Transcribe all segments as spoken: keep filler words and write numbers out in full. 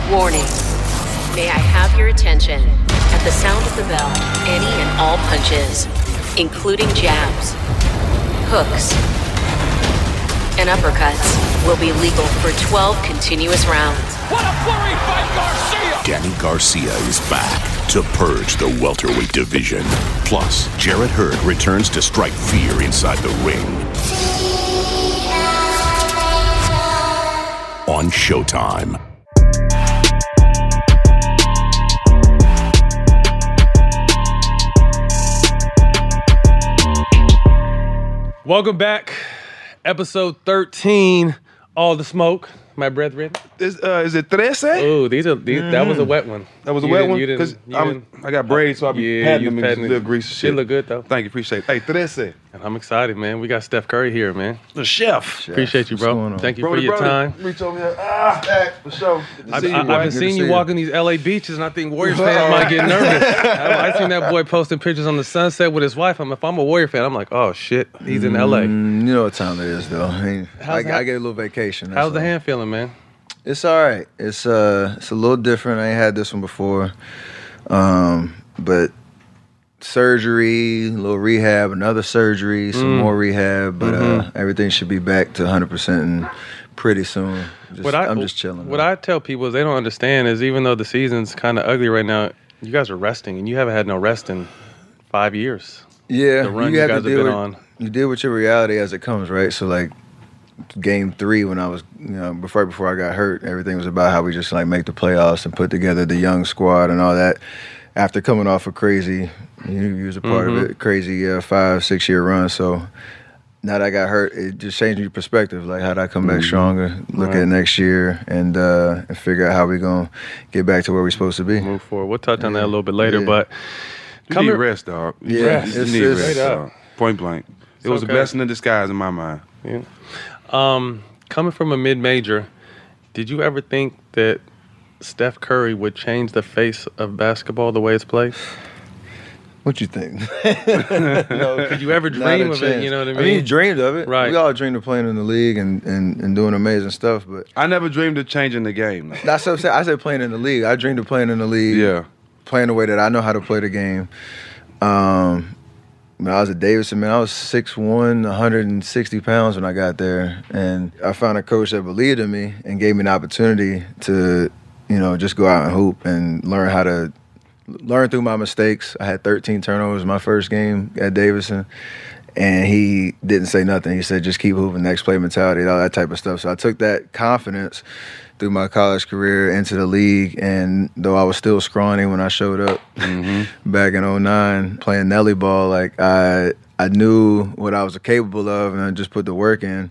Warning. May I have your attention? At the sound of the bell, any and all punches, including jabs, hooks, and uppercuts, will be legal for twelve continuous rounds. What a flurry by Garcia! Danny Garcia is back to purge the welterweight division. Plus, Jarrett Hurd returns to strike fear inside the ring. On Showtime. Welcome back. Episode thirteen, All the Smoke. My brethren. Is, uh, is it trece? Oh, these are these, mm. that was a wet one. That was a you wet one? You Because I got braids, so I'll be yeah, patting you them patting and little grease and shit. shit. Look good, though. Thank you, appreciate it. Hey, trece. And I'm excited, man. We got Steph Curry here, man. The chef. Appreciate you, bro. Thank you Brody, for your Brody, time. Reach over here. Ah, back, for sure. I've, See you, I've boy. been Good seeing to you see walking these L A beaches, and I think Warriors fans might get nervous. I, I seen that boy posting pictures on the sunset with his wife. I'm, if I'm a Warrior fan, I'm like, oh, shit, he's in L A. Mm, you know what time it is, though. I, mean, I, that? I get a little vacation. How's the all. hand feeling, man? It's all right. It's uh, it's a little different. I ain't had this one before, um, but surgery, a little rehab, another surgery, some Mm. more rehab, but Mm-hmm. uh, everything should be back to one hundred percent and pretty soon. Just, What I, I'm just chilling. What man. I tell people is they don't understand is even though the season's kind of ugly right now, you guys are resting, and you haven't had no rest in five years. Yeah, the run you, you have guys to have deal been with, on. You deal with your reality as it comes, right? So like game three when I was, you know, before before I got hurt, everything was about how we just like make the playoffs and put together the young squad and all that. After coming off a crazy, you, you was a part Mm-hmm. of it, crazy uh, five six year run. So now that I got hurt, it just changed your perspective. Like how would I come back stronger? Look Right. at next year and uh, and figure out how we gonna get back to where we're supposed to be. Move forward. We'll touch on that a little bit later, Yeah. but You come need here- rest, dog. You Yeah, need- it's- you need it's- rest, Straight up. dog. Point blank. It was okay. a blessing in disguise in my mind. Yeah. Um, coming from a mid-major, did you ever think that Steph Curry would change the face of basketball the way it's played? What you think? No, could you ever Not a dream of it? chance. You know what I mean? I mean, you dreamed of it. Right. We all dreamed of playing in the league and, and, and doing amazing stuff, but I never dreamed of changing the game. though. that's what I'm saying. I said playing in the league. I dreamed of playing in the league. Yeah. Playing the way that I know how to play the game. Um, when I was at Davidson, man, I was six one, one hundred sixty pounds when I got there. And I found a coach that believed in me and gave me an opportunity to, you know, just go out and hoop and learn how to learn through my mistakes. I had thirteen turnovers my first game at Davidson. And he didn't say nothing. He said, just keep hooping, next play mentality, and all that type of stuff. So I took that confidence through my college career into the league. And though I was still scrawny when I showed up back in oh nine playing Nelly ball, like I I knew what I was capable of and I just put the work in.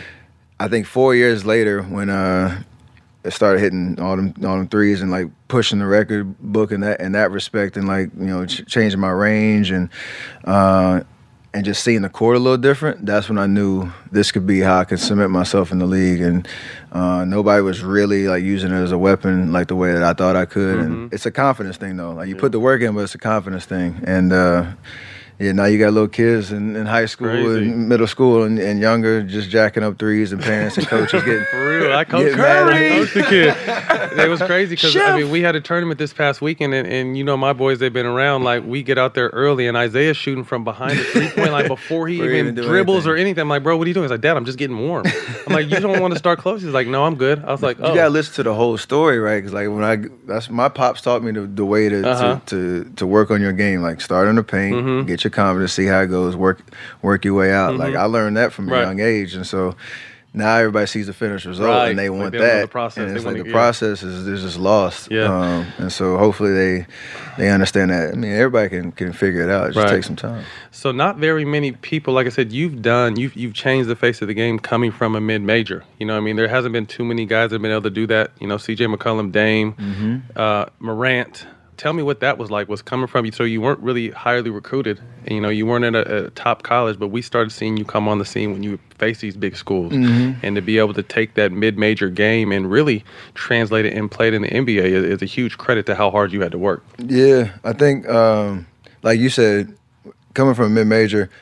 I think four years later when uh, I started hitting all them all them threes and like pushing the record book in that in that respect and like, you know, ch- changing my range and uh, and just seeing the court a little different, that's when I knew this could be how I could cement myself in the league. And uh, nobody was really like using it as a weapon like the way that I thought I could. Mm-hmm. And it's a confidence thing though. Like you put the work in, but it's a confidence thing. And uh, yeah, now you got little kids in, in high school Crazy. and middle school and, and younger just jacking up threes and parents and coaches getting For real, I coached Get mad at I me. coached the kid. It was crazy because I mean we had a tournament this past weekend, and, and you know my boys, they've been around. Like we get out there early, and Isaiah's shooting from behind the three point line before he Before he even even do dribbles anything. or anything. I'm like, bro, what are you doing? He's like, Dad, I'm just getting warm. I'm like, you don't want to start close? He's like, no, I'm good. I was like, oh, You gotta listen to the whole story, right? Because like when I, that's my pops taught me the, the way to, Uh-huh. to to to work on your game. Like start in the paint, Mhm. get your confidence, see how it goes, work work your way out. Like Mhm. I learned that from a Right. young age, and so now everybody sees the finished result Right. and they Like, want they don't know that. the process. And They it's wanna- like the yeah. process is, is just lost. Yeah. Um, and so hopefully they they understand that. I mean, everybody can can figure it out. It just Right. takes some time. So not very many people, like I said, you've done, you've you've changed the face of the game coming from a mid-major. You know what I mean? There hasn't been too many guys that have been able to do that. You know, C J McCollum, Dame, Mm-hmm. uh, Morant. Tell me what that was like, was coming from you. So you weren't really highly recruited. And, you know, you weren't at a, a top college, but we started seeing you come on the scene when you face these big schools. Mm-hmm. And to be able to take that mid-major game and really translate it and play it in the N B A is, is a huge credit to how hard you had to work. Yeah, I think um, like you said, coming from mid-major,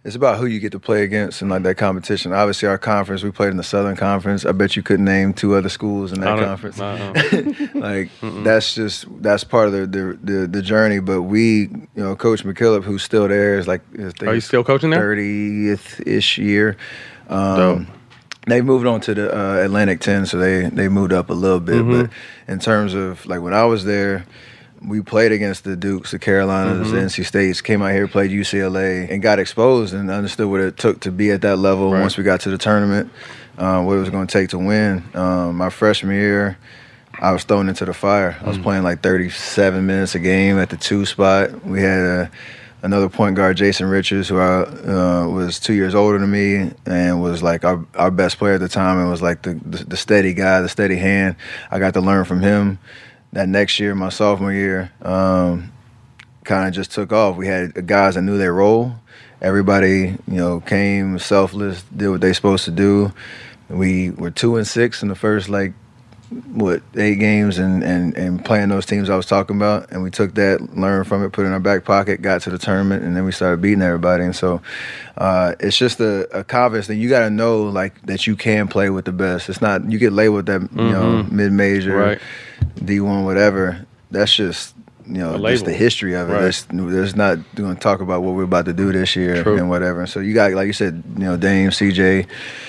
it's about who you get to play against and like that competition. Obviously, our conference, we played in the Southern Conference. I bet you couldn't name two other schools in that conference. Like Mm-mm. that's just that's part of the, the the the journey. But we, you know, Coach McKillop, who's still there, is like I think are you still coaching there? thirtieth ish year. Um, they moved on to the uh, Atlantic ten, so they they moved up a little bit. Mm-hmm. But in terms of like when I was there, we played against the Dukes, the Carolinas, mm-hmm. the N C States, came out here, played U C L A, and got exposed and understood what it took to be at that level right. once we got to the tournament, uh, what it was going to take to win. Um, my freshman year, I was thrown into the fire. I was mm-hmm. playing like thirty-seven minutes a game at the two spot. We had a, another point guard, Jason Richards, who I, uh, was two years older than me and was like our, our best player at the time and was like the, the, the steady guy, the steady hand. I got to learn from him. That next year, my sophomore year, um, kind of just took off. We had guys that knew their role. Everybody, you know, came selfless, did what they supposed to do. We were two and six in the first, like, what, eight games and, and, and playing those teams I was talking about. And we took that, learned from it, put it in our back pocket, got to the tournament, and then we started beating everybody. And so uh, it's just a, a confidence that you got to know, like, that you can play with the best. It's not, you get labeled that, you mm-hmm. know, mid-major, right. D one, whatever. That's just, you know, just the history of it. Right. There's, there's not going to talk about what we're about to do this year True. And whatever. And so you got, like you said, you know, Dame, C J,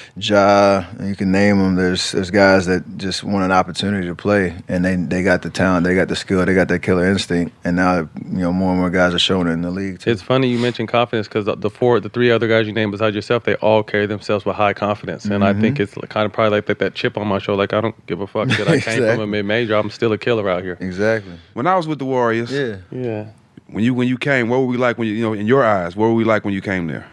Ja, and you can name them. There's there's guys that just want an opportunity to play, and they they got the talent, they got the skill, they got that killer instinct, and now you know more and more guys are showing it in the league too. It's funny you mentioned confidence because the, the four, the three other guys you named besides yourself, they all carry themselves with high confidence, and mm-hmm. I think it's kind of probably like that, that chip on my shoulder, like I don't give a fuck that I exactly. came from a mid major, I'm still a killer out here. Exactly. When I was with the Warriors, yeah, yeah. When you when you came, what were we like when you you know in your eyes? What were we like when you came there?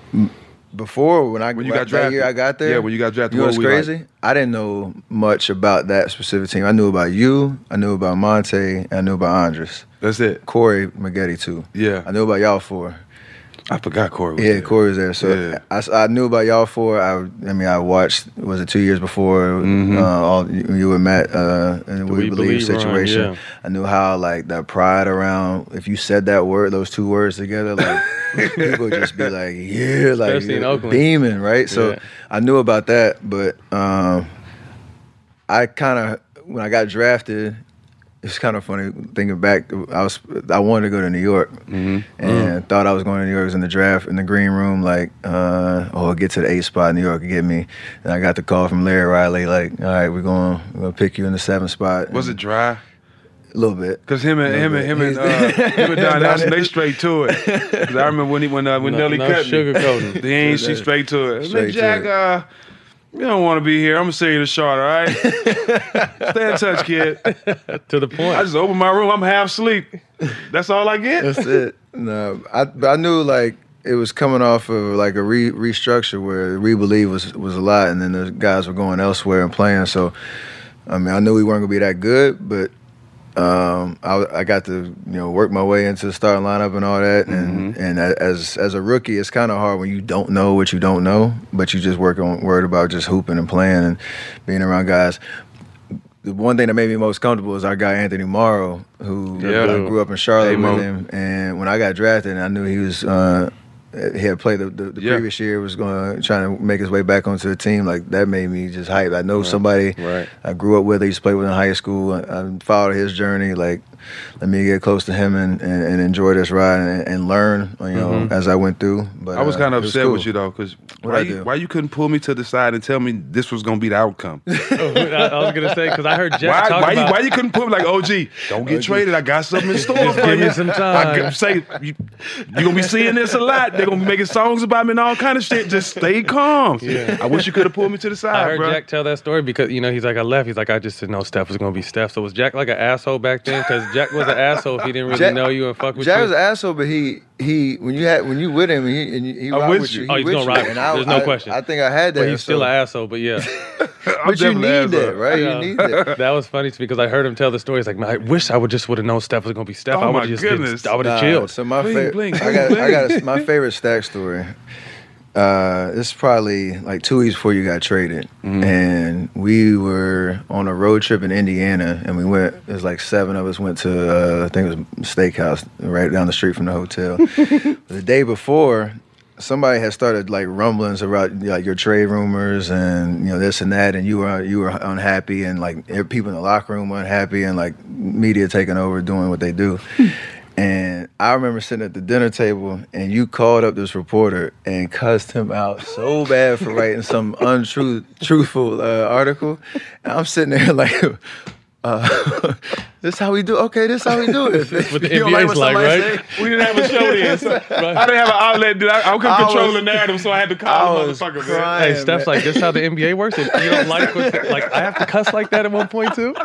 Before, when I when you got got drafted, year I got there, yeah, when you got drafted, you know what's what crazy? Like? I didn't know much about that specific team. I knew about you, I knew about Monte, and I knew about Andres. That's it. Corey Maggette too. Yeah, I knew about y'all four. I forgot Corey was yeah, there. Corey was there. So yeah. I, I knew about y'all four. I, I mean, I watched, was it two years before, mm-hmm. uh, all you, you and Matt uh, in the We, we Believe, believe situation. Run, yeah. I knew how, like, that pride around, if you said that word, those two words together, like, people would just be like, yeah, like, beaming, right? So yeah. I knew about that, but um, I kind of, when I got drafted, it's kind of funny thinking back. I was I wanted to go to New York, mm-hmm. and mm-hmm. thought I was going to New York. I was in the draft in the green room, like, uh, oh, I'll get to the eighth spot in New York and get me. And I got the call from Larry Riley, like, all right, we're going we're gonna pick you in the seventh spot. Was it dry? A little bit. Cause him and him and him and uh, him and Don Nelson, they straight to it. Cause I remember when he when uh, when no, Nelly no cut sugarcoating. me, they ain't she straight to it. Straight Jack, to it. uh, you don't want to be here. I'm gonna send you to Charlotte, all right? Stay in touch, kid. To the point. I just open my room. I'm half asleep. That's all I get. That's it. No, I but I knew like it was coming off of like a re restructure where We Believe was was a lot, and then the guys were going elsewhere and playing. So, I mean, I knew we weren't gonna be that good, but um, I, I got to you know work my way into the starting lineup and all that. And Mm-hmm. and as as a rookie, it's kind of hard when you don't know what you don't know, but you just work on worried about just hooping and playing and being around guys. The one thing that made me most comfortable is our guy Anthony Morrow, who Yeah. I grew up in Charlotte Hey, with Mo. him. And when I got drafted, I knew he was uh, he had played the, the, the Yeah. previous year, was going to trying to make his way back onto the team. Like that made me just hype. I know Right. somebody Right. I grew up with. I used to play with in high school. I, I followed his journey. Like, let me get close to him and, and, and enjoy this ride and, and learn. You know, Mhm. as I went through. But I was uh, kind of it was upset cool. with you though, because What'd why I you, do? why you couldn't pull me to the side and tell me this was gonna be the outcome? I, I was gonna say because I heard Jack Why, talk why, about. you, why you couldn't put me like, O G, don't get traded. I got something in store Just for give you. me some time. I could say you, you're gonna be seeing this a lot. They're gonna be making songs about me and all kind of shit. Just stay calm. Yeah. I wish you could have pulled me to the side, I heard bro. Jack tell that story because you know he's like I left. He's like I just didn't know Steph was gonna be Steph. So was Jack like an asshole back then? Because Jack was an asshole if he didn't really Jack- know you and fuck with Jack you. was an asshole, but he he when you had when you with him and he, and he I'm ride with with you. you. Oh, he he's with gonna you. ride with And you. I- There's no I- question. I think I had that. but he's still so- an asshole. But yeah, I'm But you definitely need an that, asshole. right? Yeah. You need that. that was funny to me because I heard him tell the story. He's like, man, I wish I would just would have known Steph was gonna be Steph. Oh, I would my have just goodness. been, I would have Nah, chilled. So my Bling, favorite, bling, I got, bling, I got a, my favorite stack story. Uh, it's probably like two weeks before you got traded, Mm-hmm. and we were on a road trip in Indiana, and we went. It was like seven of us went to uh, I think it was a steakhouse right down the street from the hotel. The day before, somebody had started like rumblings about like your trade rumors and you know this and that, and you were you were unhappy, and like people in the locker room were unhappy, and like media taking over doing what they do. And I remember sitting at the dinner table, and you called up this reporter and cussed him out so bad for writing some untrue, truthful uh, article. And I'm sitting there like, uh, this how we do. Okay, this how we do it. What the N B A's like, right? We didn't have a show then. So right. I didn't have an outlet. Dude. I, I couldn't I control was, the narrative, so I had to call the motherfucker. Hey, Steph's like, this how the N B A works? If you don't like what, like, I have to cuss like that at one point too?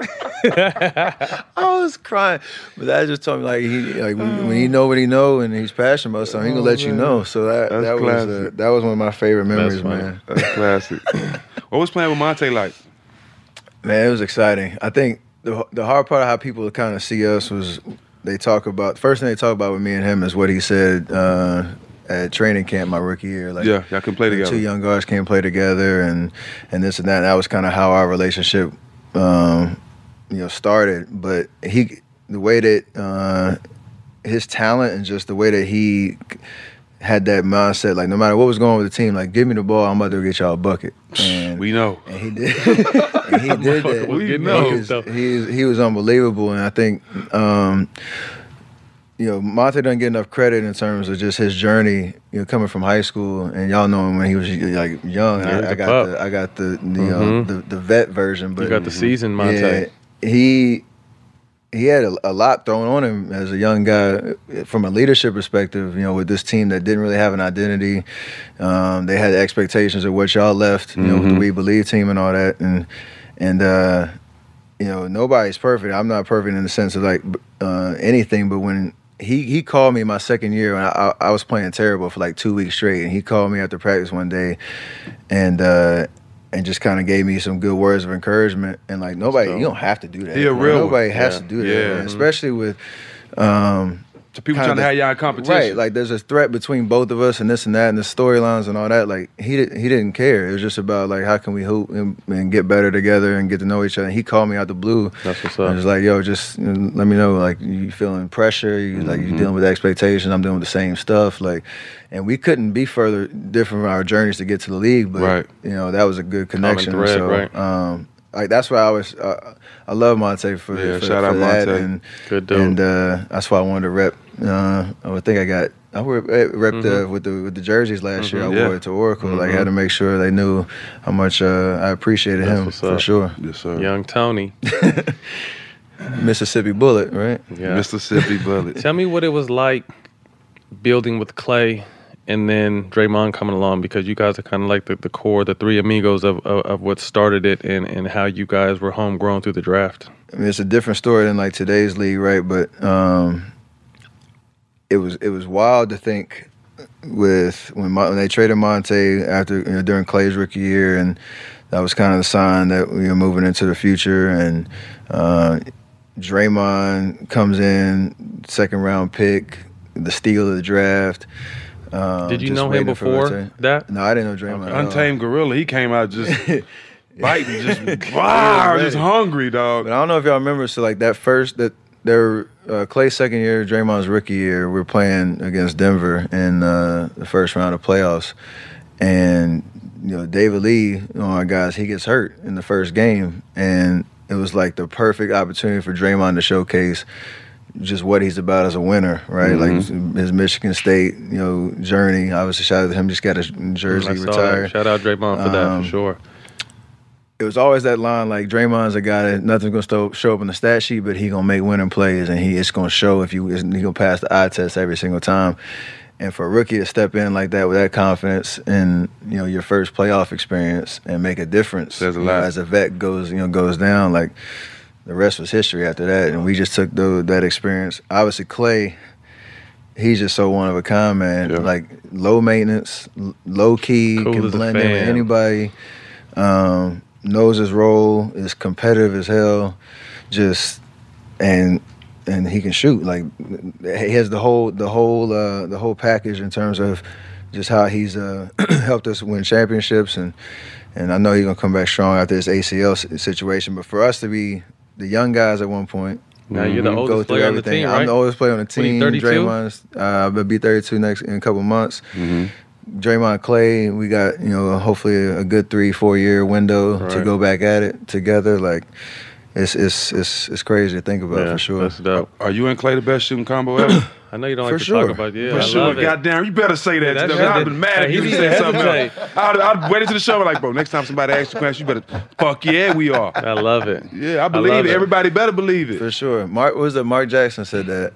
I was crying. But that just told me, like, he, like when, when he know what he know and he's passionate about something, he gonna let you know. So that, that was uh, that was one of my favorite memories, man. That's classic. What was playing with Monte like? Man, it was exciting. I think the the hard part of how people kind of see us was they talk about, first thing they talk about with me and him is what he said uh, at training camp my rookie year. Like, yeah, y'all can play together. Two young guards can't play together, and and this and that. And that was kind of how our relationship, um, you know, started. But he, the way that uh, his talent and just the way that he had that mindset, like no matter what was going on with the team, like give me the ball, I'm about to get y'all a bucket. And we know. And he did. and he did that. We know. He was, he, he was unbelievable, and I think, um, you know, Monte doesn't get enough credit in terms of just his journey. You know, coming from high school, and y'all know him when he was like young. Yeah, I, I got the, I got the, you mm-hmm. know, the the vet version, but you got the seasoned Monte. Yeah, he. He had a, a lot thrown on him as a young guy from a leadership perspective, you know, with this team that didn't really have an identity. Um, they had expectations of what y'all left, you mm-hmm. know, with the We Believe team and all that. And, and uh, you know, nobody's perfect. I'm not perfect in the sense of, like, uh, anything, but when he, he called me my second year, and I, I, I was playing terrible for, like, two weeks straight, and he called me after practice one day, and uh, and just kind of gave me some good words of encouragement. And like nobody, so, you don't have to do that. He a real Nobody one. has yeah. to do that, yeah. man. Especially with um, to people trying to have y'all in competition. Right, like there's a threat between both of us and this and that and the storylines and all that. Like he didn't, he didn't care. It was just about like how can we hoop and, and get better together and get to know each other. And he called me out the blue. That's what's up. I was like, yo, just you know, let me know. Like you feeling pressure? You mm-hmm. like you dealing with expectations? I'm dealing with the same stuff. Like. And we couldn't be further different from our journeys to get to the league, but right. you know that was a good connection. Common thread, so, right. um, like that's why I was, uh, I love Monte for, yeah, for, shout for out that, Monte. and good dude. And uh, that's why I wanted to rep. Uh, I think I got I repped mm-hmm. the, with the with the jerseys last mm-hmm. year. I yeah. wore it to Oracle. Mm-hmm. Like I had to make sure they knew how much uh, I appreciated that's him for up. sure. Yes, sir. Young Tony, Mississippi Bullet, right? Yeah. Mississippi Bullet. Tell me what it was like building with Clay. And then Draymond coming along, because you guys are kind of like the, the core, the three amigos of, of, of what started it, and, and how you guys were homegrown through the draft. I mean, it's a different story than like today's league, right? But um, it was it was wild to think with when, when they traded Monte after you know, during Clay's rookie year, and that was kind of the sign that we were moving into the future. And uh, Draymond comes in, second round pick, the steal of the draft. Um, Did you know him before that? No, I didn't know Draymond. Okay. Untamed Gorilla. He came out just biting, just wow, just hungry, dog. But I don't know if y'all remember. So like that first that their uh, Clay's second year, Draymond's rookie year, we were playing against Denver in uh, the first round of playoffs, and you know David Lee, one of our guys, he gets hurt in the first game, and it was like the perfect opportunity for Draymond to showcase just what he's about as a winner, right? Mm-hmm. Like his Michigan State, you know, journey. Obviously, shout out to him. Just got his jersey retired. That. Shout out Draymond for that um, for sure. It was always that line, like Draymond's a guy that nothing's gonna show up in the stat sheet, but he gonna make winning plays, and he it's gonna show if you he gonna pass the eye test every single time. And for a rookie to step in like that with that confidence in you know your first playoff experience and make a difference, says a lot. You know, as a vet goes you know goes down like. The rest was history after that, and we just took the, that experience. Obviously, Clay, he's just so one of a kind, man. Yeah. Like low maintenance, low key, cool can blend in with anybody. Um, knows his role, is competitive as hell. Just and and he can shoot. Like he has the whole the whole uh, the whole package in terms of just how he's uh, helped us win championships, and and I know he's gonna come back strong after this A C L situation. But for us to be the young guys at one point. Now you're the oldest player on the team, right? I'm the oldest player on the team. thirty-two? Draymond's, uh, I'll be thirty-two next in a couple months. Mm-hmm. Draymond, Clay, we got, you know, hopefully a good three, four year window right. to go back at it together. Like, it's it's it's it's crazy to think about yeah, for sure. That's dope. Are you and Clay the best shooting combo ever? I know you don't For like to sure. talk about it. Yeah, For I sure. love it. Goddamn, you better say that. Yeah, that's I'd right. been mad if Hey, you he said didn't something else. hesitate. I'd, I'd wait until the show. Like, bro, next time somebody asks you a question, you better, fuck yeah, we are. I love it. Yeah, I believe love it. it. Everybody better believe it. For sure. Mark what was it? Mark Jackson said that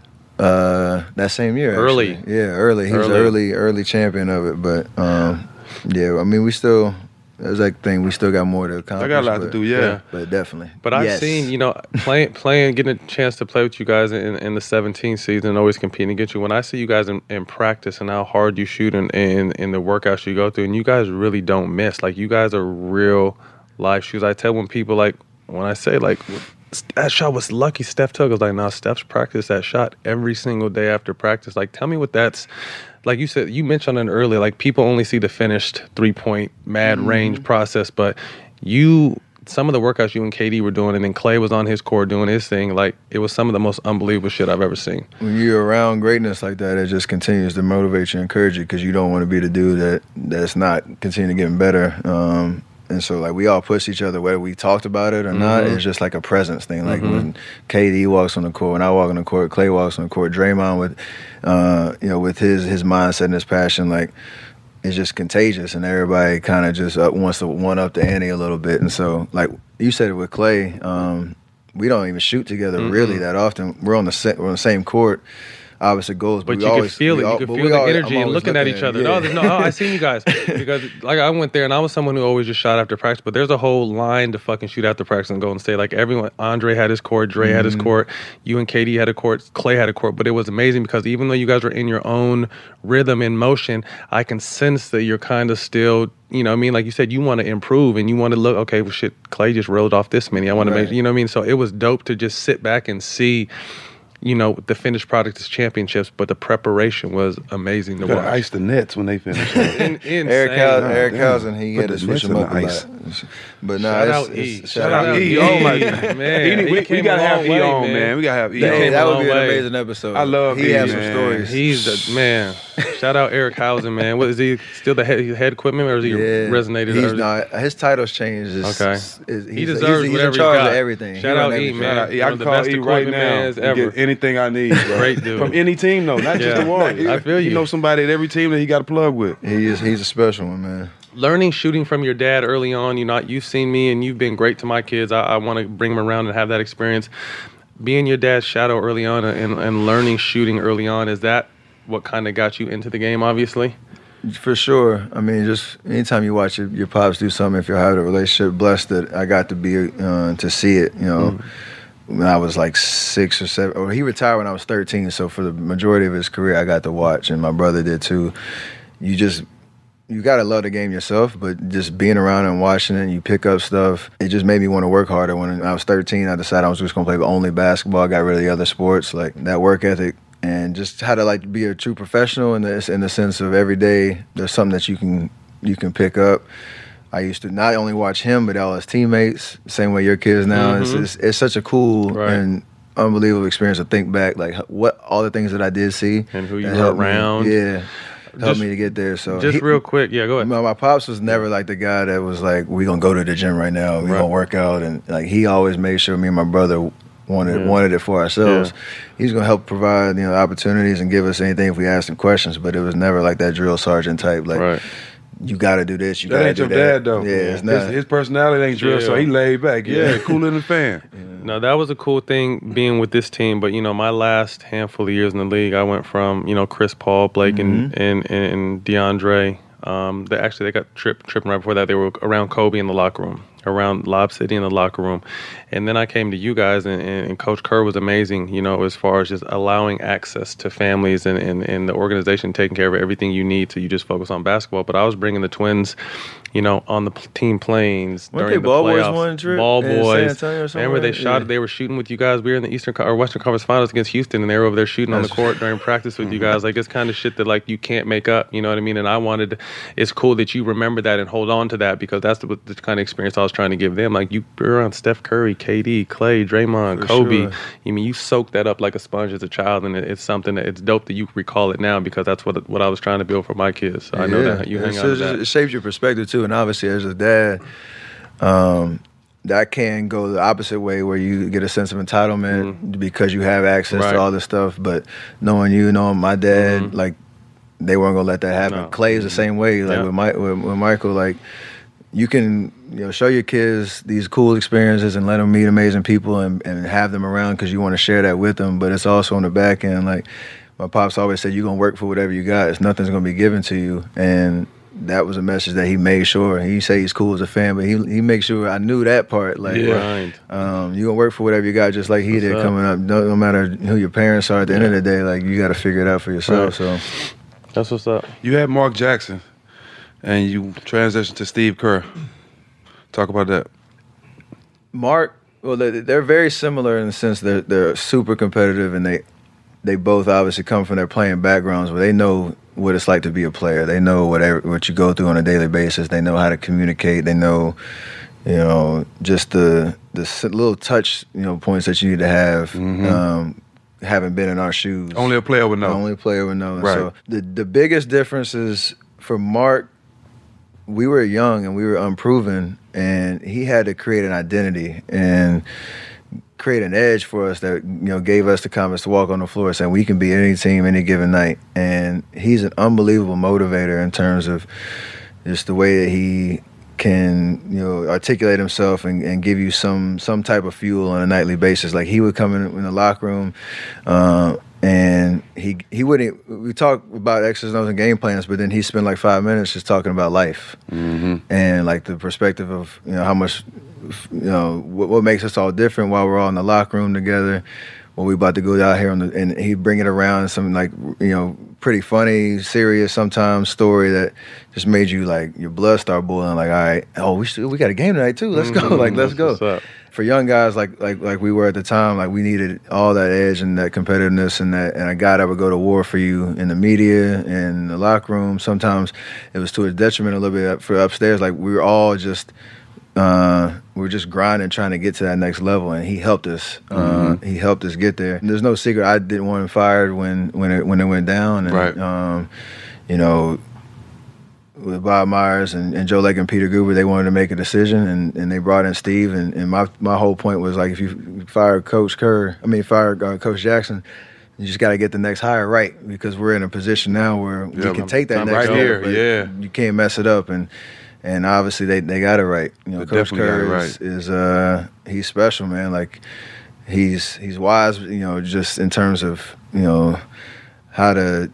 uh, that same year. Early. Actually. Yeah, early. He was Early. an early, early champion of it. But um, yeah, I mean, we still. That's like the thing. We still got more to accomplish. I got a lot but, to do, yeah. Yeah. But definitely. But I've Yes. seen, you know, playing, playing, getting a chance to play with you guys in, in the seventeenth season and always competing against you. When I see you guys in, in practice and how hard you shoot and in, in the workouts you go through, and you guys really don't miss. Like, you guys are real life shooters. I tell when people, like, when I say, like, that shot was lucky Steph took, I was like, nah, Steph's practiced that shot every single day after practice. Like, tell me what that's, like you said, you mentioned it earlier, like, people only see the finished three-point mad Mm-hmm. range process, but you, some of the workouts you and K D were doing, and then Clay was on his court doing his thing, like, it was some of the most unbelievable shit I've ever seen. When you're around greatness like that, it just continues to motivate you and encourage you because you don't want to be the dude that that's not continuing getting better. Um, and so, like, we all push each other, whether we talked about it or not. Mhm. It's just like a presence thing. Like Mhm. when K D walks on the court, when I walk on the court, Clay walks on the court, Draymond with, uh, you know, with his his mindset and his passion, like, it's just contagious, and everybody kind of just up, wants to one up the ante a little bit. And so, like you said it with Clay, um, we don't even shoot together Mm-mm. really that often. We're on the sa- we're on the same court. Opposite goals, But we you always, could feel we it. all- You could but feel we the always- energy I'm and always looking at each other. yeah. No, no, I seen you guys because, like, I went there and I was someone who always just shot after practice. But there's a whole line to fucking shoot after practice and go and stay. Like, everyone, Andre had his court, Dre had his court, you and K D had a court, Clay had a court. But it was amazing because even though you guys were in your own rhythm and motion, I can sense that you're kind of still. You know what I mean? Like you said, you want to improve and you want to look, okay, well, shit, Clay just rolled off this many. I want Right. to make, you know what I mean? So it was dope to just sit back and see, you know, the finished product is championships, but the preparation was amazing to You gotta watch. ice the nets when they finish. In, insane. Eric Hous- Nah, Eric damn. Housen, he Put had to the switch Nets him in up the a ice. lot. But no, Shout it's, out it's, E. shout, Shout out out E. E. Oh my man. man. He we, we came gotta a have long E way, on, man. man. We gotta have E He Hey, came on. a that would long be an way. amazing episode. I love he E, has some man. stories. He's the man. Shout out Eric Housen, man. What is he still the head, head equipment or is he yeah. resonated? He's or- not. His title's changed. It's, Okay. it's, he's, He deserves he's, he's whatever in he's charge got. of everything. Shout He out run E, everything. man. Shout out E. I One can of the call best E right equipment now mans and ever. get anything I need, bro. Great dude. From any team, though, not just Yeah. the Warriors. I feel you. You know somebody at every team that he got to plug with. He is. He's a special one, man. Learning shooting from your dad early on, you know, you've seen me and you've been great to my kids. I, I want to bring them around and have that experience. Being your dad's shadow early on and, and learning shooting early on, is that what kind of got you into the game, obviously? For sure. I mean, just anytime you watch your, your pops do something, if you're having a relationship, blessed that I got to be uh, to see it. You know, mm-hmm. when I was like six or seven, or he retired when I was thirteen. So for the majority of his career, I got to watch, and my brother did too. You just you gotta love the game yourself, but just being around and watching it, you pick up stuff. It just made me want to work harder. When I was thirteen, I decided I was just gonna play only basketball. I got rid of the other sports, like that work ethic. And just how to like be a true professional in the in the sense of every day there's something that you can you can pick up. I used to not only watch him but all his teammates. Same way your kids now. Mm-hmm. It's, it's it's such a cool Right. and unbelievable experience to think back like what all the things that I did see And who you that were helped me- around. yeah, helped Just- me to get there. So Just he- real quick, yeah, go ahead. my, my pops was never like the guy that was like, we gonna go to the gym right now, we Right. gonna work out, and like he always made sure me and my brother wanted Yeah. wanted it for ourselves. Yeah. He's gonna help provide you know opportunities and give us anything if we ask him questions, but it was never like that drill sergeant type. Like Right. you got to do this, you That got to ain't do your that. dad, though. Yeah, it's his, not. his personality ain't drill, so Yeah. he laid back. Yeah, cooler than a fan. No, that was a cool thing being with this team. But, you know, my last handful of years in the league, I went from, you know, Chris Paul, Blake, and, and, and DeAndre. Um, they actually, they got trip, tripping right before that. They were around Kobe in the locker room, around Lob City in the locker room. And then I came to you guys, and, and, and Coach Kerr was amazing, you know, as far as just allowing access to families and, and, and the organization taking care of everything you need so you just focus on basketball. But I was bringing the Twins, you know, on the p- team planes Weren't during they the Ball Boys playoffs. one trip Ball in San Boys. Antonio or somewhere? Remember they shot? Yeah. They were shooting with you guys. We were in the Eastern Co- or Western Conference Finals against Houston, and they were over there shooting on the That's- court during practice with you guys. Like, it's kind of shit that like you can't make up. You know what I mean? And I wanted. It's cool that you remember that and hold on to that because that's the, the kind of experience I was was trying to give them. Like, you were around Steph Curry, K D, Clay, Draymond, For Kobe. sure. I mean, you soaked that up like a sponge as a child, and it, it's something that it's dope that you recall it now, because that's what what I was trying to build for my kids. So I know Yeah. that you It's hang out with just- that. It shapes your perspective too, and obviously as a dad, um, that can go the opposite way where you get a sense of entitlement because you have access Right. to all this stuff. But knowing you, knowing my dad, like they weren't gonna let that happen. No. Clay's the same way. Like Yeah. with, my, with, with Michael, like you can you know show your kids these cool experiences and let them meet amazing people and, and have them around because you want to share that with them. But it's also on the back end. Like my pops always said, you're gonna work for whatever you got. It's nothing's gonna be given to you. And that was a message that he made sure. He say he's cool as a fan, but he he makes sure I knew that part. Like, Yeah. Right. um, you gonna work for whatever you got, just like he What's did up? coming up. No, no matter who your parents are, at the end of the day, like you got to figure it out for yourself. Right. So That's what's up. You had Mark Jackson, and you transitioned to Steve Kerr. Talk about that. Mark, well, they, they're very similar in the sense that they're super competitive, and they they both obviously come from their playing backgrounds where they know what it's like to be a player. They know whatever what you go through on a daily basis. They know how to communicate. They know, you know, just the the s- little touch, you know, points that you need to have. Um, having been in our shoes, Only a player would know. only a player would know. Right. So the the biggest difference is for Mark. We were young and we were unproven, and he had to create an identity and create an edge for us that you know gave us the confidence to walk on the floor saying we can beat any team any given night. And he's an unbelievable motivator in terms of just the way that he can you know articulate himself and, and give you some some type of fuel on a nightly basis. Like he would come in, in the locker room uh, and he he wouldn't we talk about X's and O's and game plans, but then he spent like five minutes just talking about life and like the perspective of you know how much you know what, what makes us all different while we're all in the locker room together. What we about to go out here on the, and he bring it around some like you know pretty funny, serious sometimes story that just made you like your blood start boiling. Like, all right, oh we should, we got a game tonight too. Let's go, like let's go. What's up? For young guys like like like we were at the time, like we needed all that edge and that competitiveness and that and a guy that would go to war for you in the media and the locker room. Sometimes it was to a detriment a little bit for upstairs. Like we were all just. Uh, we were just grinding, trying to get to that next level, and he helped us. Uh, he helped us get there. And there's no secret. I didn't want him fired when when it when it went down, and Right. um, you know, with Bob Myers and, and Joe Lake and Peter Guber, they wanted to make a decision, and, and they brought in Steve. And, and my my whole point was like, if you fire Coach Kerr, I mean fire uh, Coach Jackson. You just got to get the next hire right because we're in a position now where Yeah, we can take that I'm next right level, here, but yeah. you can't mess it up. And and obviously they, they got it right. You know, They Coach definitely got Kerr it is, right. is uh he's special, man. Like he's he's wise, you know, just in terms of you know how to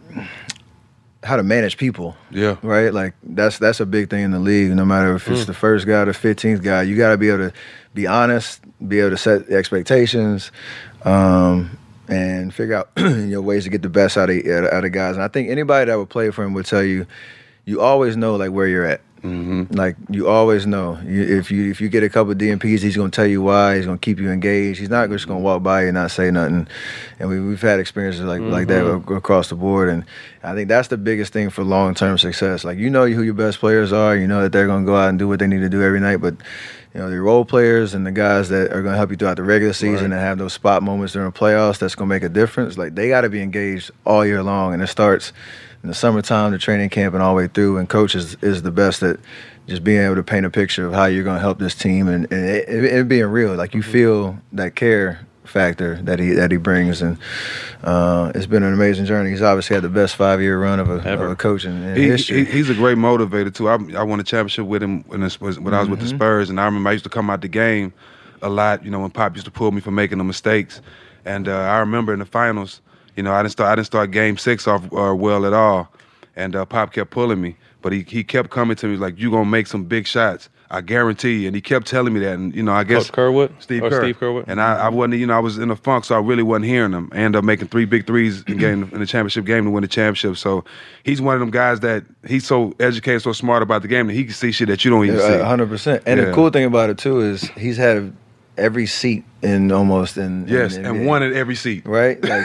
how to manage people. Yeah. Right? Like that's that's a big thing in the league. No matter if it's the first guy or the fifteenth guy, you got to be able to be honest, be able to set expectations, um, and figure out you know ways to get the best out of out of guys. And I think anybody that would play for him would tell you, you always know like where you're at. Mm-hmm. Like you always know. You, if you if you get a couple of D M Ps, he's gonna tell you why. He's gonna keep you engaged. He's not just gonna walk by you and not say nothing. And we, we've had experiences like like that ac- across the board. And I think that's the biggest thing for long term success. Like you know who your best players are. You know that they're gonna go out and do what they need to do every night. But you know the role players and the guys that are gonna help you throughout the regular season and have those spot moments during playoffs that's gonna make a difference. Like they got to be engaged all year long, and it starts in the summertime, the training camp, and all the way through. And coach is, is the best at just being able to paint a picture of how you're going to help this team and, and it, it, it being real. Like you feel that care factor that he that he brings, and uh, it's been an amazing journey. He's obviously had the best five year run of a, of a coach in, in He, history. he, he's a great motivator too. I, I won a championship with him when, this was, when I was with the Spurs, and I remember I used to come out the game a lot. You know, when Pop used to pull me for making the mistakes, and uh, I remember in the finals, you know, I didn't start I didn't start game six off uh, well at all, and uh, Pop kept pulling me, but he he kept coming to me like, "You gonna make some big shots, I guarantee you." And he kept telling me that, and you know, I guess Coach Kerwood? Steve Or Kerr. Steve Kerwood? And I, I wasn't, you know, I was in a funk, so I really wasn't hearing him. I ended up making three big threes in game in the championship game to win the championship. So he's one of them guys that he's so educated, so smart about the game that he can see shit that you don't even Yeah, see. one hundred percent. And Yeah. the cool thing about it too is he's had every seat in almost in yes, in, and in, one at every seat. Right? Like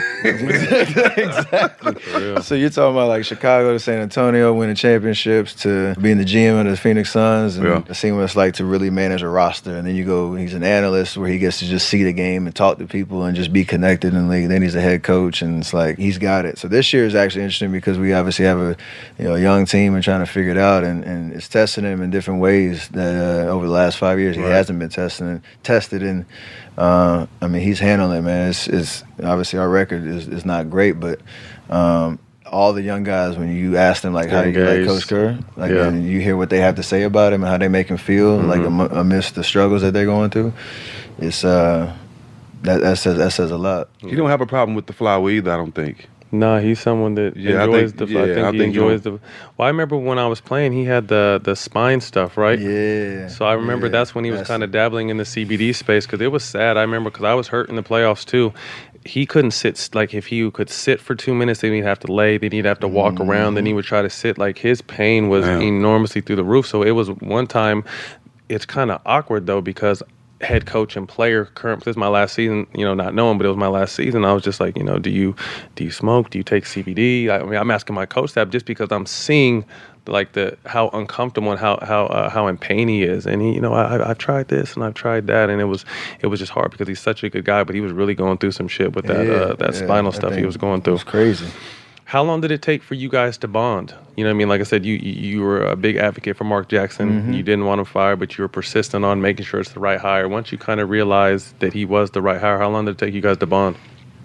exactly. So you're talking about like Chicago to San Antonio winning championships to being the G M of the Phoenix Suns and Yeah. seeing what it's like to really manage a roster. And then you go, he's an analyst where he gets to just see the game and talk to people and just be connected in the league. Then he's a head coach and it's like he's got it. So this year is actually interesting because we obviously have a you know a young team and trying to figure it out and, and it's testing him in different ways that uh, over the last five years he Right. hasn't been testing tested and uh, I mean he's handling it, man. It's, it's obviously our record is, is not great, but um, all the young guys when you ask them like how do you like Engaged. Coach Kerr, like Yeah. and you hear what they have to say about him and how they make him feel Mm-hmm. like am- amidst the struggles that they're going through. It's uh, that that says that says a lot. He don't have a problem with the flower either, I don't think. Nah, he's someone that Yeah, I enjoys think- the. I yeah, think I he think enjoys you'll- the. Well, I remember when I was playing, he had the the spine stuff, right? Yeah. So I remember yeah, that's when he was that's- kind of dabbling in the C B D space because it was sad. I remember because I was hurt in the playoffs too. He couldn't sit like if he could sit for two minutes, then he'd have to lay, then he'd have to walk Mm-hmm. around, then he would try to sit. Like his pain was Damn. enormously through the roof. So it was one time. It's kind of awkward though because head coach and player current this is my last season, you know, not knowing, but it was my last season. I was just like, you know, do you do you smoke? Do you take C B D? I mean, I'm asking my coach that just because I'm seeing like the how uncomfortable and how how uh, how in pain he is. And he, you know, I I've tried this and I've tried that, and it was it was just hard because he's such a good guy, but he was really going through some shit with that Yeah, uh, that yeah, spinal that stuff he thing was going through. It's crazy. How long did it take for you guys to bond? You know what I mean? Like I said, you you you were a big advocate for Mark Jackson. Mm-hmm. You didn't want him fired, but you were persistent on making sure it's the right hire. Once you kind of realized that he was the right hire, how long did it take you guys to bond?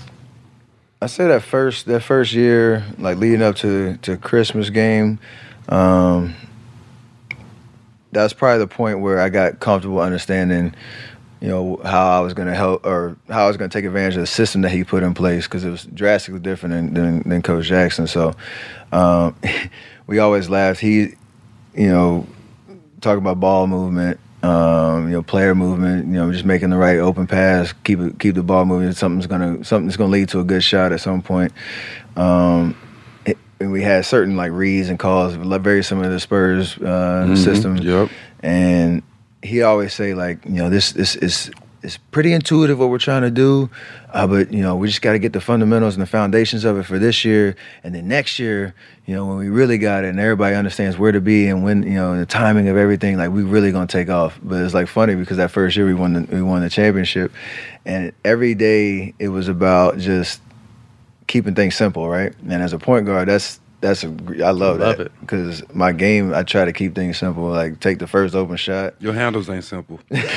I say that first that first year, like leading up to to Christmas game, um, that's probably the point where I got comfortable understanding, you know, how I was going to help or how I was going to take advantage of the system that he put in place because it was drastically different than, than, than Coach Jackson. So um, we always laughed. He, you know, talk about ball movement, um, you know, player movement, you know, just making the right open pass, keep it, keep the ball moving. Something's gonna something's gonna lead to a good shot at some point. Um, it, and we had certain like reads and calls, very similar to the Spurs uh, Mhm, system. yep. And he always say like, you know, this this is it's pretty intuitive what we're trying to do, uh, but you know, we just got to get the fundamentals and the foundations of it for this year, and then next year, you know, when we really got it and everybody understands where to be and when, you know, the timing of everything, like we really gonna take off. But it's like funny because that first year we won the we won the championship, and every day it was about just keeping things simple, right? And as a point guard, that's that's a, I love, Love that it. because my game I try to keep things simple, like take the first open shot. Your handles ain't simple.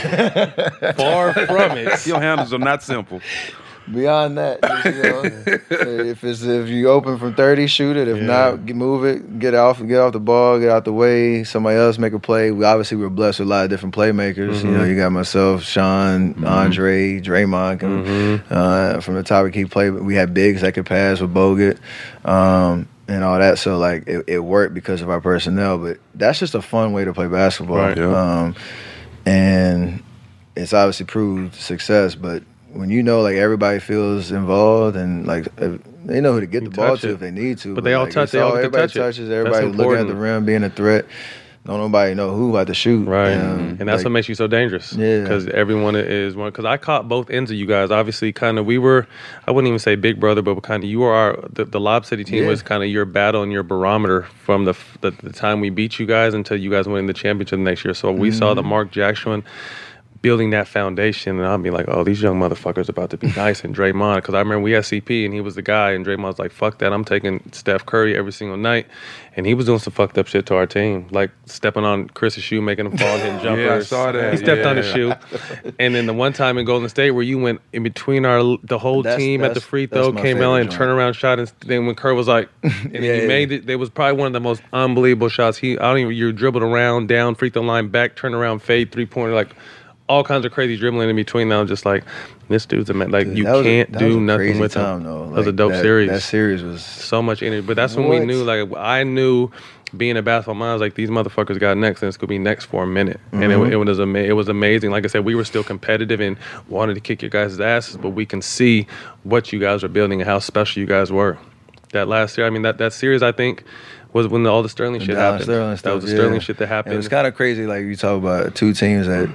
Far from it. Your handles are not simple. Beyond that, just, you know, if it's if you open from thirty, shoot it. If Yeah. not, get- move it, get off, get off the ball, get out the way. Somebody else make a play. We obviously we're blessed with a lot of different playmakers. You know, you got myself, Sean, Andre, Draymond can, uh, from the top. We keep play. We had bigs that could pass with Bogut. Um, and all that, so like it, it worked because of our personnel. But that's just a fun way to play basketball. Right, yeah. Um, and it's obviously proved success, but when you know like everybody feels involved and like if, they know who to get You the ball touch to it. if they need to. But they all like, touch- it's they all get to everybody touch it. touches. That's Everybody looking at important. the rim, being a threat. Don't nobody know who about to shoot. Right, Um, and that's like, what makes you so dangerous. Yeah. because everyone is one. Because I caught both ends of you guys. Obviously, kind of we were. I wouldn't even say big brother, but kind of you were our the, the Lob City team Yeah. was kind of your battle and your barometer from the, the the time we beat you guys until you guys winning the championship next year. So we saw Mm-hmm. the Mark Jackson building that foundation, and I'll be like, oh, these young motherfuckers about to be nice. And Draymond, because I remember we had C P and he was the guy, and Draymond's like, fuck that, I'm taking Steph Curry every single night, and he was doing some fucked up shit to our team, like stepping on Chris's shoe, making him fall, hitting jumpers. Yeah, I saw that. He stepped on his Yeah. shoe, and then the one time in Golden State where you went in between our the whole That's- team at the that's- free that's throw, my came out favorite and joint. turned around shot, and then when Kerr was like, and Yeah, he yeah. made it, it was probably one of the most unbelievable shots. He, I don't even, you dribbled around, down, free throw line, back, turn around, fade, three pointer, like all kinds of crazy dribbling in between. Now, just like this dude's a man. Like dude, you that was a- can't that do was a nothing crazy with time, him. though. That was a Like, dope that, series. That series was So much energy, but that's when we What? knew. Like I knew, being a basketball mind, I was like these motherfuckers got next, and it's gonna be next for a minute. And it, it was ama- it was amazing. Like I said, we were still competitive and wanted to kick your guys' asses, but we can see what you guys are building and how special you guys were. That last year, I mean, that that series, I think, was when all the Sterling shit Dallas happened. Sterling that stuff, was the yeah. Sterling shit that It happened. was kind of crazy. Like you talk about two teams that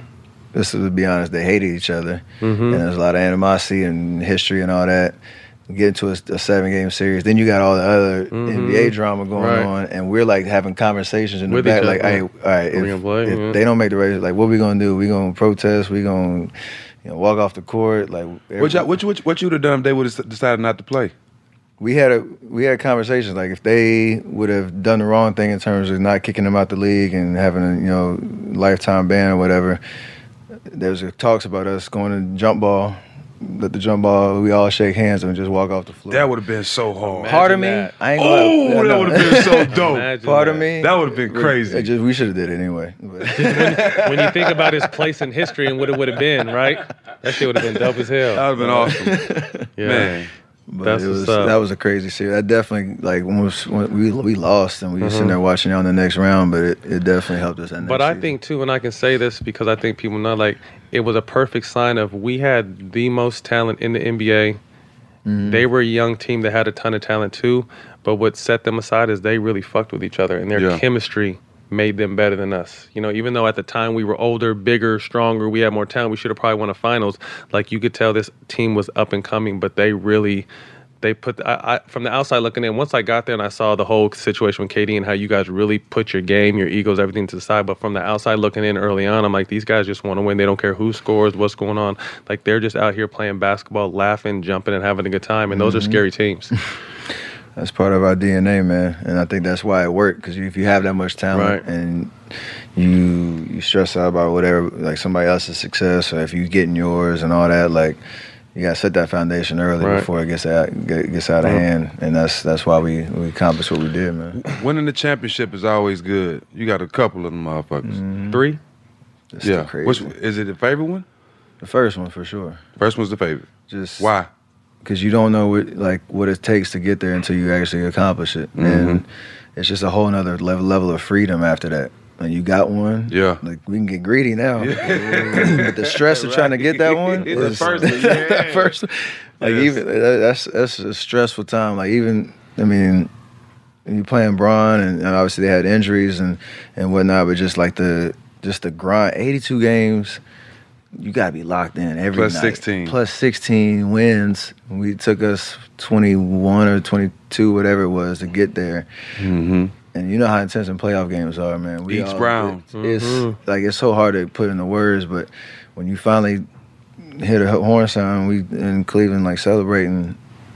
this is, to be honest, they hated each other, Mm-hmm. and there's a lot of animosity and history and all that. Get into a, a seven-game series, then you got all the other Mhm. N B A drama going Right. on, and we're like having conversations in the With back, each like, other. "Hey, all right, Are we if, gonna play? if Yeah. they don't make the race, like, what we gonna do? We gonna protest? We gonna, you know, walk off the court? Like, What y'all, what you what, what you'd have done if they would have decided not to play? we had a we had conversations like if they would have done the wrong thing in terms of not kicking them out the league and having a you know lifetime ban or whatever. There was talks about us going to jump ball, let the jump ball, we all shake hands and just walk off the floor. That would have been so hard. Imagine Part of me, that. I ain't gonna Oh, lie, that no. would have been so dope. Imagine Part of that. me, That would have been we- crazy. it just we should have did it anyway. But- When you think about his place in history and what it would have been, right? That shit would have been dope as hell. That would have been awesome. Yeah. Man. But That's it was, what's up. that was a crazy series. That definitely like when, was, when we we lost and we were sitting Mhm. there watching it on the next round, but it, it definitely helped us. That But next I season. think too, and I can say this because I think people know, like it was a perfect sign of we had the most talent in the N B A. Mhm. They were a young team that had a ton of talent too, but what set them aside is they really fucked with each other, and their Yeah. chemistry made them better than us. You know, even though at the time we were older, bigger, stronger, we had more talent, we should have probably won a finals. Like you could tell this team was up and coming, but they really. They put I, I, from the outside looking in. Once I got there and I saw the whole situation with K D and how you guys really put your game, your egos, everything to the side. But from the outside looking in early on, I'm like, these guys just want to win. They don't care who scores, what's going on. Like they're just out here playing basketball, laughing, jumping, and having a good time. And those are scary teams. That's part of our D N A, man, and I think that's why it worked. Because if you have that much talent Right. and you you stress out about whatever, like somebody else's success, or if you getting yours and all that, like you gotta set that foundation early Right. before it gets out get, gets out of Right. hand. And that's that's why we we accomplished what we did, man. Winning the championship is always good. You got a couple of them motherfuckers. Mm-hmm. Three. It's Yeah. crazy. Which, is it the favorite one? The first one for sure. First one's the favorite. Just Why? because you don't know what like what it takes to get there until you actually accomplish it, Mhm. and it's just a whole nother level level of freedom after that. And you got one, Yeah. Like we can get greedy now, but the stress of trying to get that one The is first one, yeah. that first. Like Yes. even that- that's that's a stressful time. Like even I mean, you playing Bron, and, and obviously they had injuries and and whatnot, but just like the just the grind, eighty-two games. You gotta be locked in every Plus night. sixteen. Plus sixteen wins. We took us twenty-one or twenty-two, whatever it was, to get there. Mm-hmm. And you know how intense in playoff games are, man. We Each all- round. it- it's Mhm. like it's so hard to put into words, but when you finally hit a horn sound, we in Cleveland like celebrating.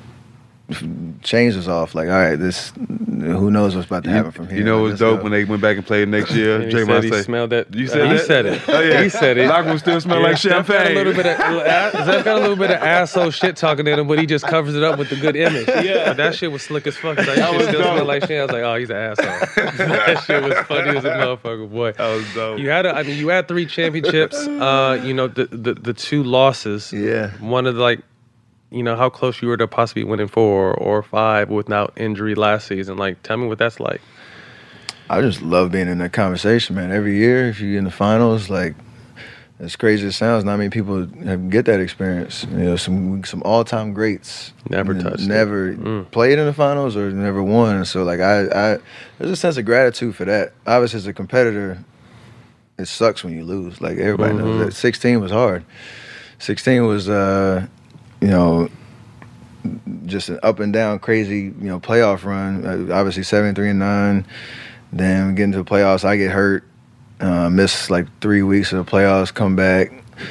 Change was off. Like, all right, this. Who knows what's about to happen from here? You know Like, what's let's dope go. when they went back and played next year? And he Draymond said he say, smelled that. You said he that? said it. Oh, yeah. He said it. Locker room still smell like Steph got a champagne. little bit of Steph got a little bit of asshole shit talking in him, but he just covers it up with the good image. Yeah, but that shit was slick as fuck. Like, that shit was still dope. smelled like shit. I was like, oh, he's an asshole. That shit was funny as a motherfucker, boy. That was dope. You had, a, I mean, you had three championships. Uh, you know, the, the the two losses. Yeah. One of the, like, you know, how close you were to possibly winning four or five without injury last season. Like, tell me what that's like. I just love being in that conversation, man. Every year, if you're in the finals, like as crazy as it sounds, not many people have, get that experience. You know, some some all time greats Never n- touched it. never Mm. played in the finals or never won. So like I, I, there's a sense of gratitude for that. Obviously, as a competitor, it sucks when you lose. Like everybody Mhm. knows that. sixteen was hard. sixteen was, uh, you know. Just an up and down, crazy, you know, playoff run. Uh, obviously, seventy-three and nine. Then we get into the playoffs. I get hurt, uh, miss like three weeks of the playoffs. Come back.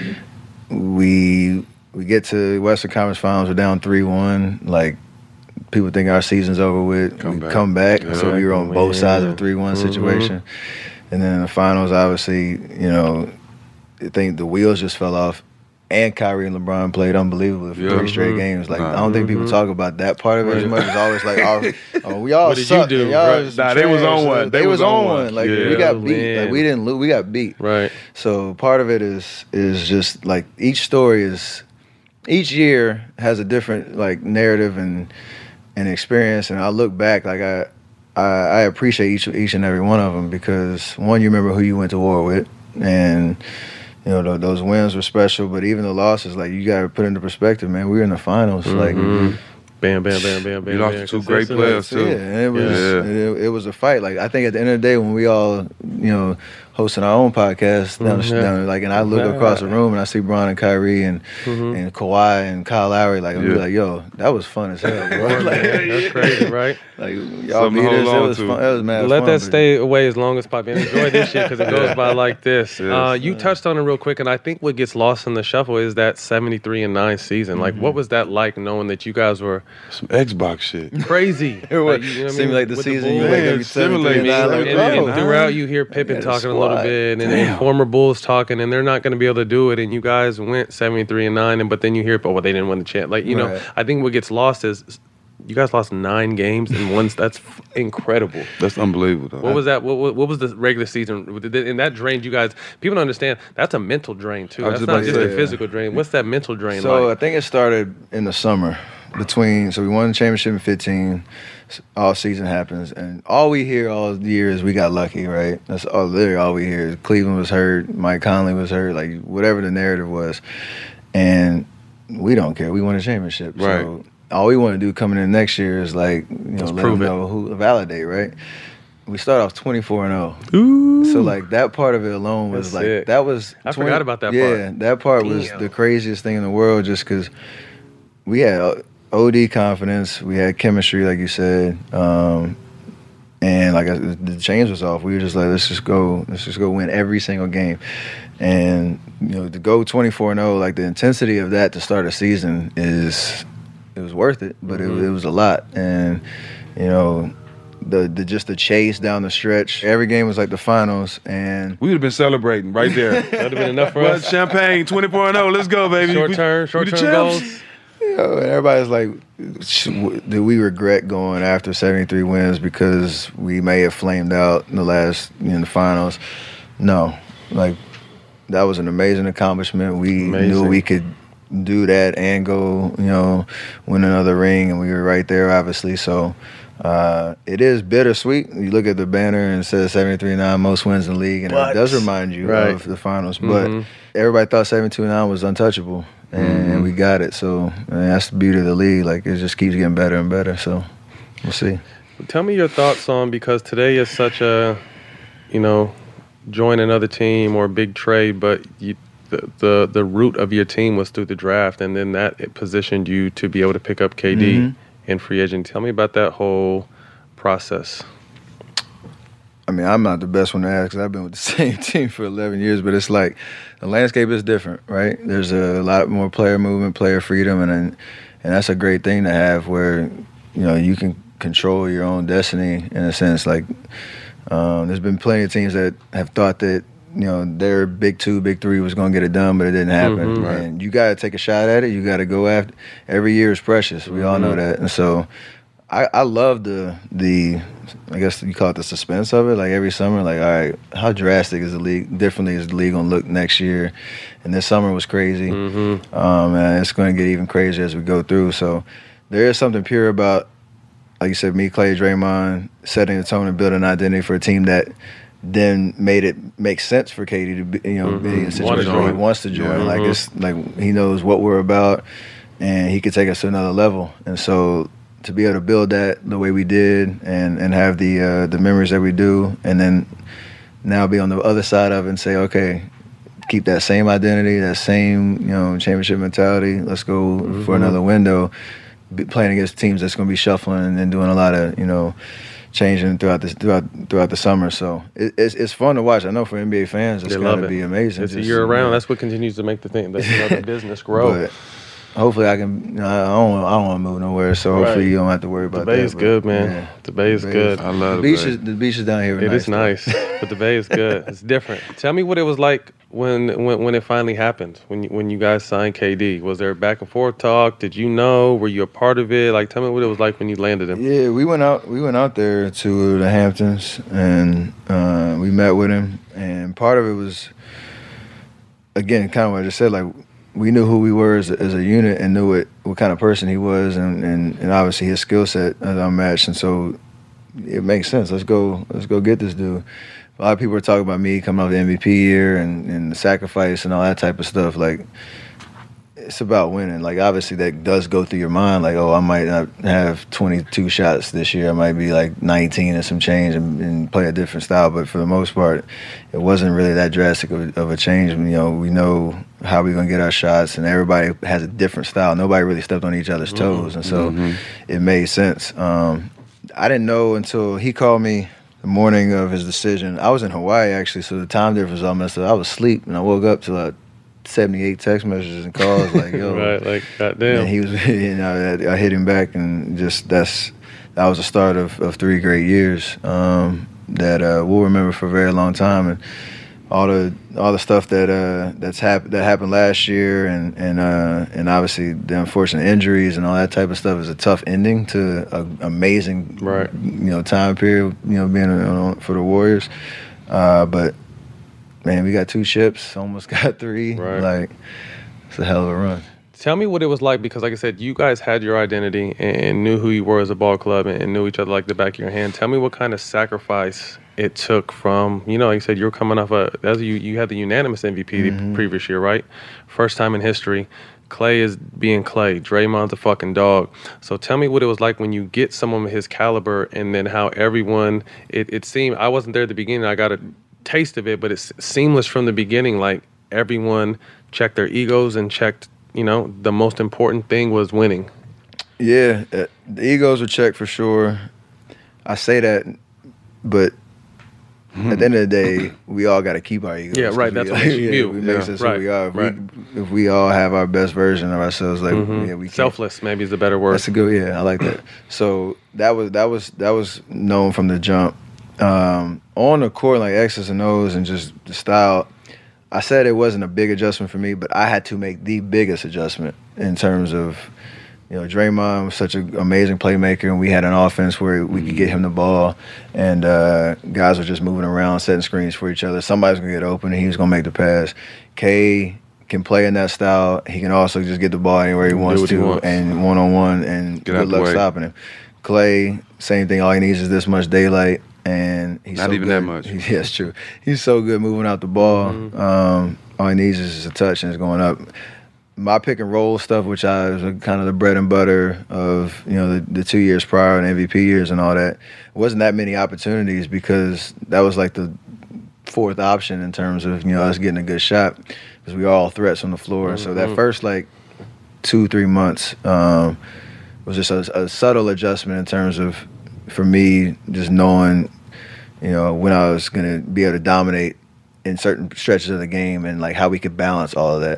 We we get to Western Conference Finals. We're down three one. Like people think our season's over with. Come we back. come back. Yeah. So we were on both sides of a three one Mhm. situation. And then in the finals, obviously, you know, I think the wheels just fell off. And Kyrie and LeBron played unbelievable for Yeah. three straight Mhm. games. Like Nah. I don't think people Mhm. talk about that part of it as Right. much. It's always like, oh, oh, we all What did you suck. do? and y'all Right. was Nah, they was trash. on one. They, They was, was on on one. one. Like Yeah. we got beat. Man. Like we didn't lose. We got beat. Right. So part of it is is just like each story is each year has a different like narrative and and experience. And I look back like I I, I appreciate each each and every one of them because one, you remember who you went to war with, and you know th- those wins were special. But even the losses, like you got to put into perspective, man. We were in the finals, like. Mhm. Bam, bam, bam, bam, bam. You lost bam. to two great Consistently. players, too. Yeah, and it was Yeah. It, it was a fight. Like I think at the end of the day, when we all you know hosting our own podcast down the Mhm. down, like, and I look Yeah. across the room and I see Bron and Kyrie and Mhm. and Kawhi and Kyle Lowry. Like, I'm Yeah. like, yo, that was fun as hell, bro. like, That's crazy, right? like y'all Something to beat us. hold It on was to. fun. It was mad Let fun, that but- stay away as long as possible. And enjoy this shit because it goes by like this. Yes. Uh, you touched on it real quick, and I think what gets lost in the shuffle is that seventy-three and nine season. Like, Mm-hmm. what was that like knowing that you guys were Some Xbox shit. crazy? It was Like, you know what I seemed mean? like the With season. You Bulls. wake Man, up, you seventy-three and simulated. nine, And, like, and, bro. and throughout, you hear Pippen Yeah, the talking a little squad. bit, and, Damn. and former Bulls talking, and they're not going to be able to do it. And you guys went seventy-three and nine, and but then you hear, oh, well, they didn't win the chance. Like, you know, Right. I think what gets lost is you guys lost nine games in one. That's f- incredible. That's unbelievable, though. What was that? What, what, what was the regular season? And that drained you guys. People don't understand. That's a mental drain too. I was That's just not about to just a say, physical drain. What's that mental drain So I like? think it started in the summer between. So we won the championship in fifteen. All season happens, and all we hear all year is we got lucky, right? That's all. Literally all we hear is Cleveland was hurt, Mike Conley was hurt, like whatever the narrative was, and we don't care. We won a championship, Right. so all we want to do coming in next year is like you know Let's let prove them it. know who validate, right? We start off twenty-four and oh. So like that part of it alone was That's like sick. that was. I forgot about that yeah, part. that part was Damn. the craziest thing in the world, just because we had O D confidence, we had chemistry, like you said, um, and like I, the chains was off. We were just like, let's just go, let's just go win every single game, and you know to go twenty-four and oh, like the intensity of that to start a season is it was worth it, but Mm-hmm. it, it was a lot, and you know. The, the just the chase down the stretch. Every game was like the finals, and We would have been celebrating right there. That'd have been enough for Well, us. champagne, twenty-four and oh. Let's go, baby. Short We- term, we short the term champs. goals. you know, and everybody's like, sh- w- do we regret going after seventy-three wins because we may have flamed out in the last in the finals? No, like that was an amazing accomplishment. We Amazing. knew we could do that and go, you know, win another ring, and we were right there, obviously. So. Uh, it is bittersweet. You look at the banner and it says seventy-three and nine most wins in the league, and But- it does remind you Right. of the finals. Mhm. But everybody thought seventy-two and nine was untouchable, and Mhm. we got it. So I mean, that's the beauty of the league. Like it just keeps getting better and better. So we'll see. Tell me your thoughts on, because today is such a, you know, join another team or big trade, but you, the, the the root of your team was through the draft, and then that it positioned you to be able to pick up K D Mhm. in free agent. Tell me about that whole process. I mean, I'm not the best one to ask because I've been with the same team for eleven years, but it's like the landscape is different, right? There's a lot more player movement, player freedom, and and, and that's a great thing to have where, you know, you can control your own destiny in a sense. Like, um, there's been plenty of teams that have thought that, you know, their big two, big three was going to get it done, but it didn't happen. Mhm. Right. And you got to take a shot at it. You got to go after. Every year is precious. We all know Mhm. that. And so I, I love the, the, I guess you call it the suspense of it. Like every summer, like, all right, how drastic is the league, differently is the league going to look next year? And this summer was crazy. Mm-hmm. Um, and it's going to get even crazier as we go through. So there is something pure about, like you said, me, Clay, Draymond, setting the tone and building an identity for a team that then made it make sense for K D to be, you know, be in a Mhm. situation Wanna where he join. wants to join. Yeah. Like Mhm. it's like he knows what we're about, and he could take us to another level. And so to be able to build that the way we did, and and have the uh, the memories that we do, and then now be on the other side of it and say, okay, keep that same identity, that same, you know, championship mentality. Let's go Mhm. for another window. Be playing against teams that's going to be shuffling and doing a lot of, you know, changing throughout this throughout throughout the summer. So it, it's it's fun to watch. I know for N B A fans, it's They got love to it. be amazing. It's a just, year you round. know, That's what continues to make the thing, the, you know, the business grow. But hopefully, I can. You know, I don't. I don't want to move nowhere. So Right. hopefully, you don't have to worry The about Bay that. is but, good, man. yeah. The Bay is The Bay good. I love The the beach Bay. is the beaches down here. Are It nice, is nice, but the Bay is good. It's different. Tell me what it was like when when when it finally happened. When you, when you guys signed K D, was there back and forth talk? Did you know? Were you a part of it? Like, tell me what it was like when you landed him. Yeah, we went out. We went out there to the Hamptons, and uh, we met with him. And part of it was, again, kind of what I just said. Like, we knew who we were as a, as a unit, and knew what, what kind of person he was, and, and, and obviously his skill set is unmatched. And so it makes sense. Let's go. Let's go get this dude. A lot of people are talking about me coming off the M V P year and, and the sacrifice and all that type of stuff. Like, it's about winning. Like, obviously, that does go through your mind. Like, oh, I might not have twenty-two shots this year. I might be like nineteen and some change and, and play a different style. But for the most part, it wasn't really that drastic of, of a change. You know, we know how we're going to get our shots, and everybody has a different style. Nobody really stepped on each other's toes. Mm-hmm. And so mm-hmm. it made sense. Um, I didn't know until he called me the morning of his decision. I was in Hawaii, actually, so the time difference was all messed up. I was asleep, and I woke up to like seventy-eight text messages and calls, like, yo. Right, like, goddamn. And he was, you know, I hit him back, and just that's, that was the start of, of three great years um, that uh, we'll remember for a very long time. And all the all the stuff that uh, that's hap- that happened last year, and and uh, and obviously the unfortunate injuries and all that type of stuff is a tough ending to an amazing, right. you know, time period. You know, being on, for the Warriors, uh, but man, we got two ships, almost got three. Right. Like, it's a hell of a run. Tell me what it was like, because like I said, you guys had your identity and knew who you were as a ball club and knew each other like the back of your hand. Tell me what kind of sacrifice it took from, you know, like you said, you were coming off a, that's you, you had the unanimous M V P mm-hmm. the previous year, right? First time in history. Clay is being Clay. Draymond's a fucking dog. So tell me what it was like when you get someone of his caliber, and then how everyone, it, it seemed, I wasn't there at the beginning, I got a taste of it, but it's seamless from the beginning. Like, everyone checked their egos and checked, you know, the most important thing was winning. Yeah, uh, the egos were checked for sure. I say that, but at the end of the day, we all got to keep our egos. Yeah, right. That's we, what makes you. Yeah, we yeah, makes us right, who we are. If, right. we, if we all have our best version of ourselves, like mm-hmm. yeah, we can't. Selfless, maybe is the better word. That's a good. Yeah, I like that. So that was that was that was known from the jump. Um, on the court, like X's and O's and just the style, I said it wasn't a big adjustment for me, but I had to make the biggest adjustment in terms of, you know, Draymond was such an amazing playmaker, and we had an offense where we could get him the ball, and uh, guys were just moving around, setting screens for each other. Somebody's going to get open, and he was going to make the pass. K can play in that style. He can also just get the ball anywhere he wants to, he wants. and one-on-one, and get good luck stopping him. Clay, same thing. All he needs is this much daylight. And he's not so even good. that much. Yeah, it's true. He's so good moving out the ball. Mm-hmm. Um, all he needs is a touch, and it's going up. My pick and roll stuff, which I was kind of the bread and butter of, you know, the, the two years prior and M V P years and all that, it wasn't that many opportunities, because that was like the fourth option in terms of, you know, us getting a good shot, because we were all threats on the floor. Mm-hmm. So that first like two, three months um, was just a, a subtle adjustment in terms of, for me, just knowing, you know, when I was going to be able to dominate in certain stretches of the game, and like how we could balance all of that.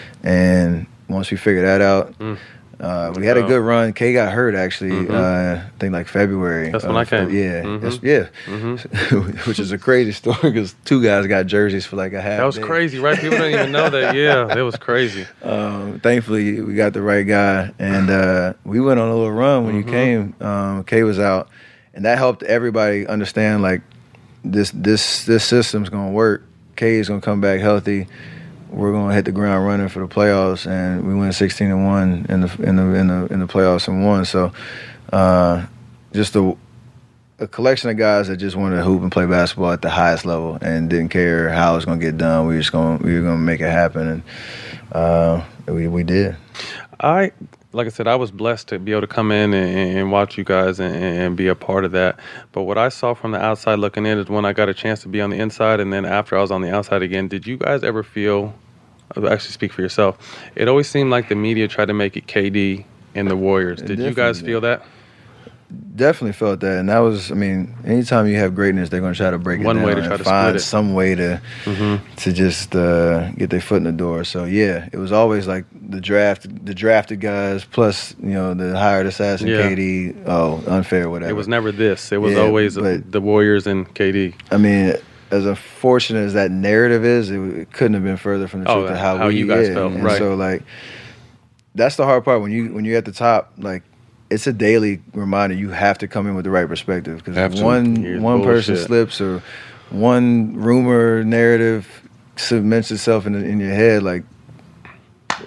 And once we figured that out, mm. uh, we had a good run. K got hurt, actually, mm-hmm. uh, I think like February. That's of, when I came. Yeah, mm-hmm. that's, yeah. Mm-hmm. Which is a crazy story, because two guys got jerseys for like a half That was day. crazy, right? People don't even know that. Yeah, that was crazy. Um, thankfully, we got the right guy, and uh, we went on a little run when mm-hmm. you came. Um, K was out, and that helped everybody understand, like, this this this system's gonna work. K is gonna come back healthy. We're gonna hit the ground running for the playoffs, and we went sixteen and one in the in the in the in the playoffs and won. So, uh, just a, a collection of guys that just wanted to hoop and play basketball at the highest level, and didn't care how it was gonna get done. We were just gonna we were gonna make it happen, and uh, we we did. I. Like I said, I was blessed to be able to come in and, and watch you guys and, and be a part of that. But what I saw from the outside looking in is when I got a chance to be on the inside, and then after I was on the outside again, did you guys ever feel, actually speak for yourself, it always seemed like the media tried to make it K D and the Warriors. Did you guys feel that? Definitely felt that, and that was, I mean, anytime you have greatness, they're going to try to break it One down way to try and to find split it. some way to mm-hmm. to just uh, get their foot in the door. So yeah, it was always like the draft, the drafted guys plus, you know, the hired assassin yeah. K D. Oh, unfair, whatever. It was never this. It was yeah, always but, the Warriors and K D. I mean, as unfortunate as that narrative is, it, it couldn't have been further from the oh, truth of how, how we you guys yeah, felt. And right. so like, that's the hard part when you when you're at the top, like. It's a daily reminder you have to come in with the right perspective, because one Here's one bullshit. person slips or one rumor narrative cements itself in in your head, like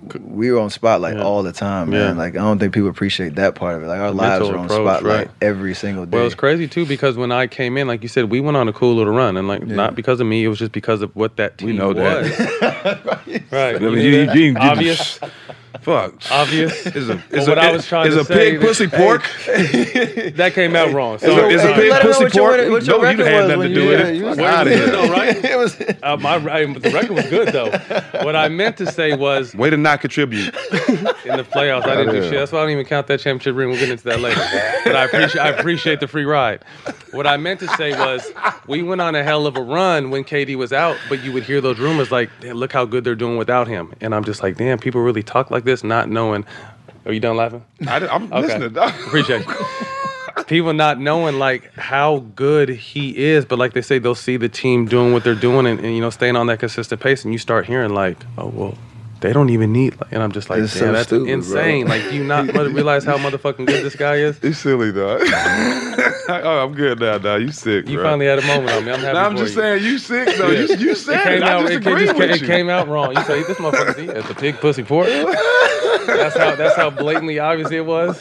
we were on Spotlight Yeah. all the time, man. Yeah. Like I don't think people appreciate that part of it. Like our The lives mental are on approach, Spotlight right. every single day. Well, it's crazy too because when I came in, like you said, we went on a cool little run, and like Yeah. not because of me, it was just because of what that team We know that. was. Right? I mean, You you- knew that? you- you- Obvious. Fuck. Obvious. Is a But is what a, I was trying is to a say pig that- pussy pork? That came out wrong. Is a, Sorry. is a Hey, pig let 'em know pussy what your- pork? what your No, you record had was nothing when to you- do with yeah, it. you was Fuck outta here. though, right? it was. Uh, my I, the record was good though. What I meant to say was Way to not contribute. in the playoffs, I didn't do Yeah. shit. That's why I don't even count that championship ring. We'll get into that later. But I appreciate I appreciate the free ride. What I meant to say was we went on a hell of a run when K D was out, but you would hear those rumors like, "Damn, look how good they're doing without him." And I'm just like, damn, people really talk like this, not knowing. Are you done laughing? I, I'm Okay. listening. dog. Appreciate it. People not knowing like how good he is, but like they say, they'll see the team doing what they're doing and, and you know staying on that consistent pace, and you start hearing like, oh well, they don't even need. Like, and I'm just like, It's damn, so that's stupid, insane. bro. Like, do you not mother- realize how motherfucking good this guy is? It's silly, dog. Oh, I'm good now, dog. You sick, You bro. finally had a moment on me. I'm happy No, I'm for just you. saying, you sick, though. Yeah. You, you said It came it. I out. just It, agree just, with it you. came out wrong. You say this motherfucker. See, it's a pig pussy pork. That's how. That's how blatantly obvious it was.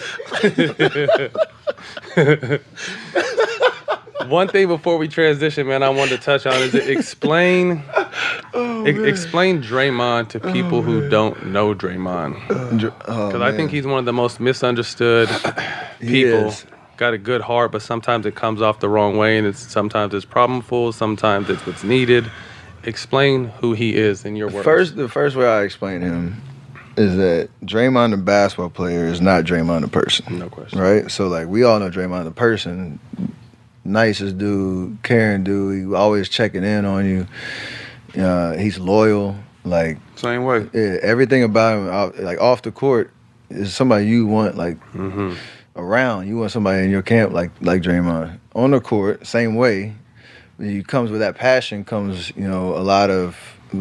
One thing before we transition, man, I wanted to touch on is explain, Oh, e- explain Draymond to people who don't know Draymond, because I think he's one of the most misunderstood people. is. Got a good heart, but sometimes it comes off the wrong way, and it's sometimes it's problemful, sometimes it's what's needed. Explain who he is in your words. First, the first way I explain him is that Draymond, the basketball player, is not Draymond, the person. No question. Right? So, like, we all know Draymond, the person, nicest dude, caring dude. He always checking in on you. Uh, he's loyal. Like, Same way. yeah, everything about him, out- like off the court, is somebody you want like Mm-hmm. around. You want somebody in your camp like like Draymond. On the court, same way. He comes with that passion. Comes you know a lot of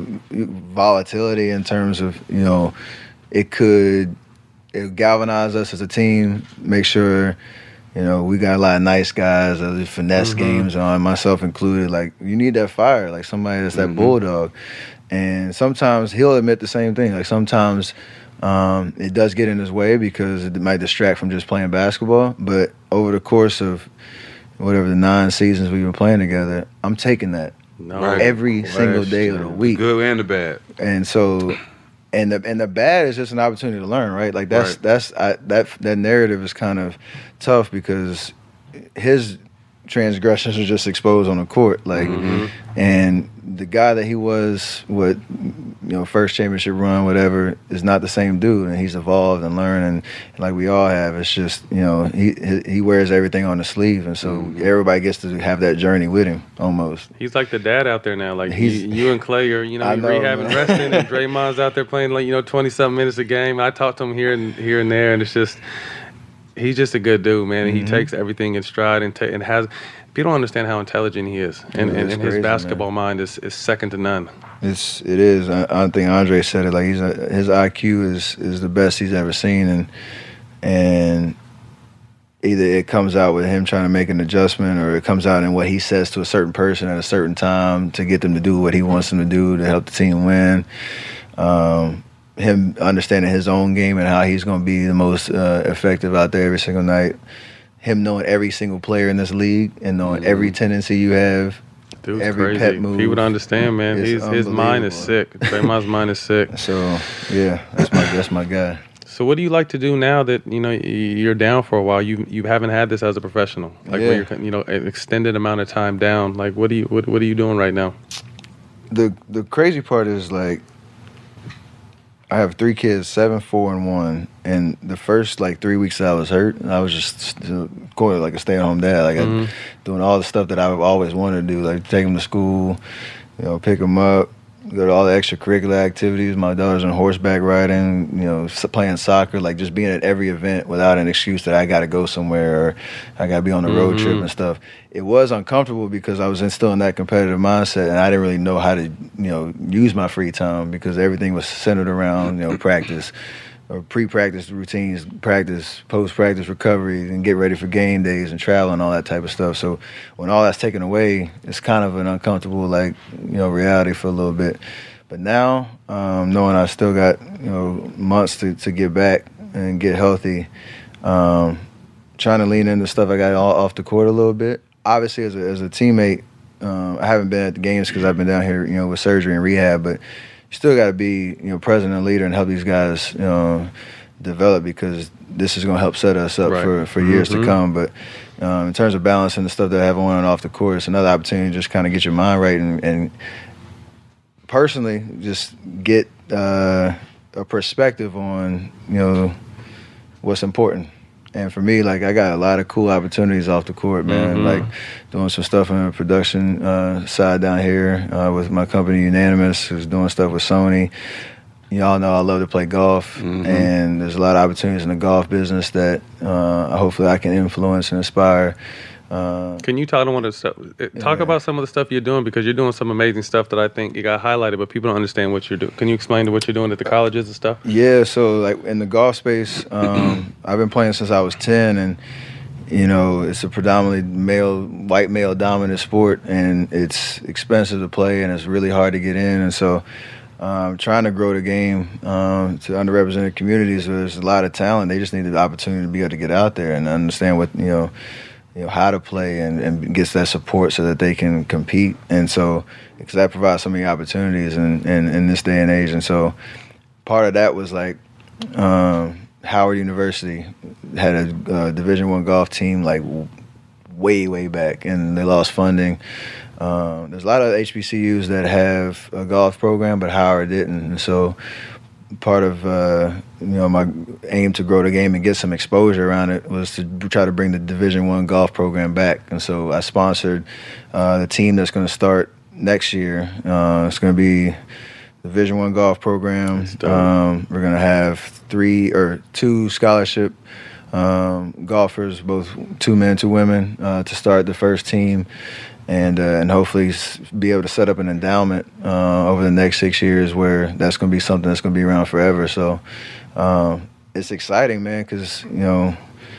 volatility in terms of you know it could it galvanize us as a team. Make sure. You know, we got a lot of nice guys, uh, finesse Mm-hmm. games on, myself included. Like, you need that fire, like somebody that's that Mm-hmm. bulldog. And sometimes he'll admit the same thing. Like, sometimes um, it does get in his way because it might distract from just playing basketball. But over the course of whatever the nine seasons we've been playing together, I'm taking that No Right. every single day of the question. week. Good and the bad. And so, and the and the bad is just an opportunity to learn, right? Like that's Right. that's I, that that narrative is kind of tough because his transgressions are just exposed on the court, like, and the guy that he was, what you know, first championship run, whatever, is not the same dude, and he's evolved and learned, and like we all have. It's just you know he he- he wears everything on the sleeve, and so everybody gets to have that journey with him almost. He's like the dad out there now. Like He's- you, you and Clay are, you know, I you're know, rehabbing, man. resting, and Draymond's out there playing like you know twenty something minutes a game. I talk to him here and here and there, and it's just he's just a good dude, man. And Mm-hmm. he takes everything in stride and ta- and has. People don't understand how intelligent he is, and, Yeah, and, it's and his crazy, basketball mind is, is second to none. It's it is. I, I think Andre said it. Like he's a, his I Q is is the best he's ever seen, and and either it comes out with him trying to make an adjustment, or it comes out in what he says to a certain person at a certain time to get them to do what he wants them to do to help the team win. Um, him understanding his own game and how he's going to be the most uh, effective out there every single night. Him knowing every single player in this league and knowing every tendency you have. Dude's Every crazy. pet move. People don't understand, man. It's He's, his mind is sick. unbelievable. Draymond's mind is sick. So yeah, that's my that's my guy. So what do you like to do now that you know y- you're down for a while? You you haven't had this as a professional, like Yeah. where you're you know an extended amount of time down. Like what do you what what are you doing right now? The the crazy part is like I have three kids, seven, four, and one. And the first like three weeks that I was hurt, I was just still going like a stay-at-home dad, like I, doing all the stuff that I've always wanted to do, like take them to school, you know, pick them up, go to all the extracurricular activities. My daughter's on horseback riding, you know, s- playing soccer, like just being at every event without an excuse that I got to go somewhere or I got to be on a road trip and stuff. It was uncomfortable because I was in, still in that competitive mindset, and I didn't really know how to, you know, use my free time because everything was centered around, you know, practice or pre-practice routines, practice, post-practice recovery, and get ready for game days and travel and all that type of stuff. So when all that's taken away, it's kind of an uncomfortable, like, you know, reality for a little bit. But now, um, knowing I still got you know months to, to get back and get healthy, um, trying to lean into stuff I got all off the court a little bit. Obviously, as a, as a teammate, um, I haven't been at the games because I've been down here, you know, with surgery and rehab. But you still got to be, you know, president and leader and help these guys, you know, develop because this is going to help set us up right. for, for years mm-hmm. to come. But um, in terms of balancing the stuff that I have on and off the court, it's another opportunity to just kind of get your mind right and, and personally just get uh, a perspective on, you know, what's important. And for me, like, I got a lot of cool opportunities off the court, man. Mm-hmm. Like, doing some stuff on the production uh, side down here uh, with my company, Unanimous, who's doing stuff with Sony. Y'all know I love to play golf, mm-hmm. and there's a lot of opportunities in the golf business that uh, hopefully I can influence and inspire. Uh, Can you talk, one of the stuff, talk yeah. about some of the stuff you're doing because you're doing some amazing stuff that I think you got highlighted, but people don't understand what you're doing. Can you explain to what you're doing at the colleges and stuff? Yeah, so like in the golf space, um, I've been playing since I was ten, and you know it's a predominantly male, white male dominant sport, and it's expensive to play, and it's really hard to get in, and so. Um, trying to grow the game um, to underrepresented communities where there's a lot of talent. They just need the opportunity to be able to get out there and understand what you know, you know how to play and, and gets that support so that they can compete. And so, because that provides so many opportunities in, in, in this day and age. And so, part of that was like um, Howard University had a uh, Division One golf team like way way back, and they lost funding. Um, there's a lot of H B C Us that have a golf program, but Howard didn't. And so part of uh, you know my aim to grow the game and get some exposure around it was to try to bring the Division One golf program back. And so I sponsored uh, the team that's going to start next year. Uh, it's going to be the Division One golf program. Um, we're going to have three or two scholarship um, golfers, both two men, two women, uh, to start the first team. And uh, and hopefully be able to set up an endowment uh, over the next six years where that's going to be something that's going to be around forever. So um, it's exciting, man, because, you know,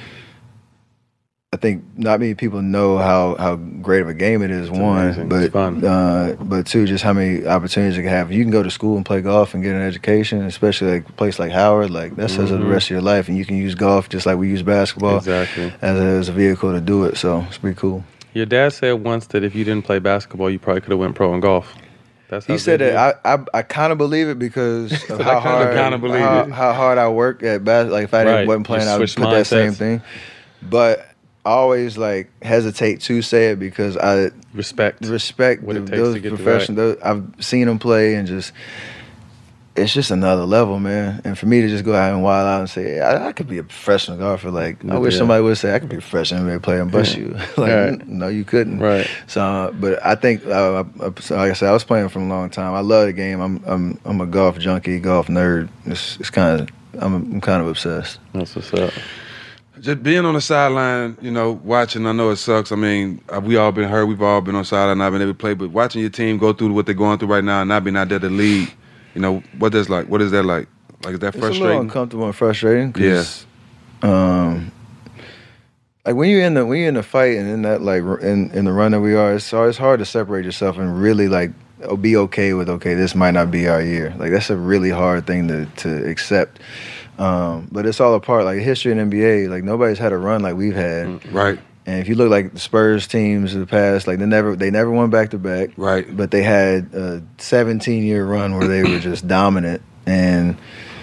I think not many people know how, how great of a game it is, it's one, amazing. but uh, but two, just how many opportunities you can have. You can go to school and play golf and get an education, especially like a place like Howard. Like that says mm-hmm. the rest of your life, and you can use golf just like we use basketball exactly. as, a, as a vehicle to do it. So it's pretty cool. Your dad said once that if you didn't play basketball, you probably could have went pro in golf. That's he said that. I I, I kind of believe it because of how hard kinda believe how, it. how hard I work at basketball. Like if I right. didn't wasn't playing, I would put mindsets. that same thing. But I always like hesitate to say it because I respect respect what the, it takes those to get professionals. right. I've seen them play and just. It's just another level, man. And for me to just go out and wild out and say, yeah, I, I could be a professional golfer. Like, I wish yeah. somebody would say, I could be a professional N B A player and bust yeah. you. like, right. no, you couldn't. Right. So, uh, but I think, uh, I, like I said, I was playing for a long time. I love the game. I'm, I'm, I'm a golf junkie, golf nerd. It's, it's kind of, I'm, I'm kind of obsessed. That's what's up. Just being on the sideline, you know, watching, I know it sucks. I mean, we all been hurt. We've all been on the sideline, not been able to play. But watching your team go through what they're going through right now and not being out there to lead, you know, what is like? What is that like? Like, is that it's frustrating? It's a little uncomfortable and frustrating. Yes. Yeah. Um, like when you're in the when you're in the fight and in that like in in the run that we are, it's it's hard to separate yourself and really like be okay with okay, this might not be our year. Like that's a really hard thing to to accept. Um, but it's all a part. Like history in N B A, like nobody's had a run like we've had. Right. And if you look like the Spurs teams of the past, like they never they never won back to back. Right. But they had a seventeen year run where they were just dominant and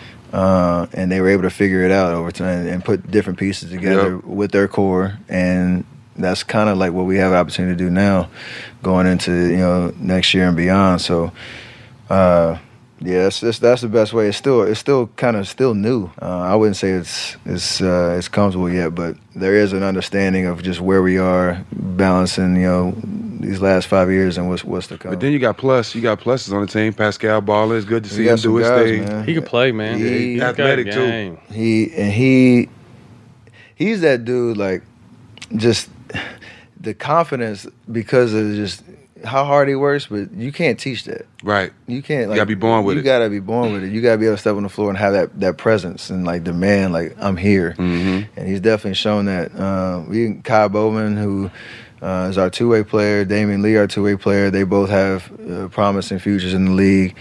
uh, and they were able to figure it out over time and put different pieces together yep. with their core. And that's kind of like what we have an opportunity to do now, going into you know next year and beyond. So. Uh, Yeah, that's, that's that's the best way. It's still it's still kind of still new. Uh, I wouldn't say it's it's uh, it's comfortable yet, but there is an understanding of just where we are, balancing you know these last five years and what's what's to come. But then you got plus, you got pluses on the team. Pascal Baller, it's good to see we him do his guys, thing. Man. He can play, man. He, He, he's athletic got too. game. He and he he's that dude like just the confidence because of just how hard he works, but you can't teach that. Right. You can't. Like, you gotta be born with you it. You gotta be born with it. You gotta be able to step on the floor and have that, that presence and like demand, like I'm here. Mm-hmm. And he's definitely shown that. Uh, we Kai Bowman, who uh, is our two way player, Damian Lee, our two way player. They both have uh, promising futures in the league,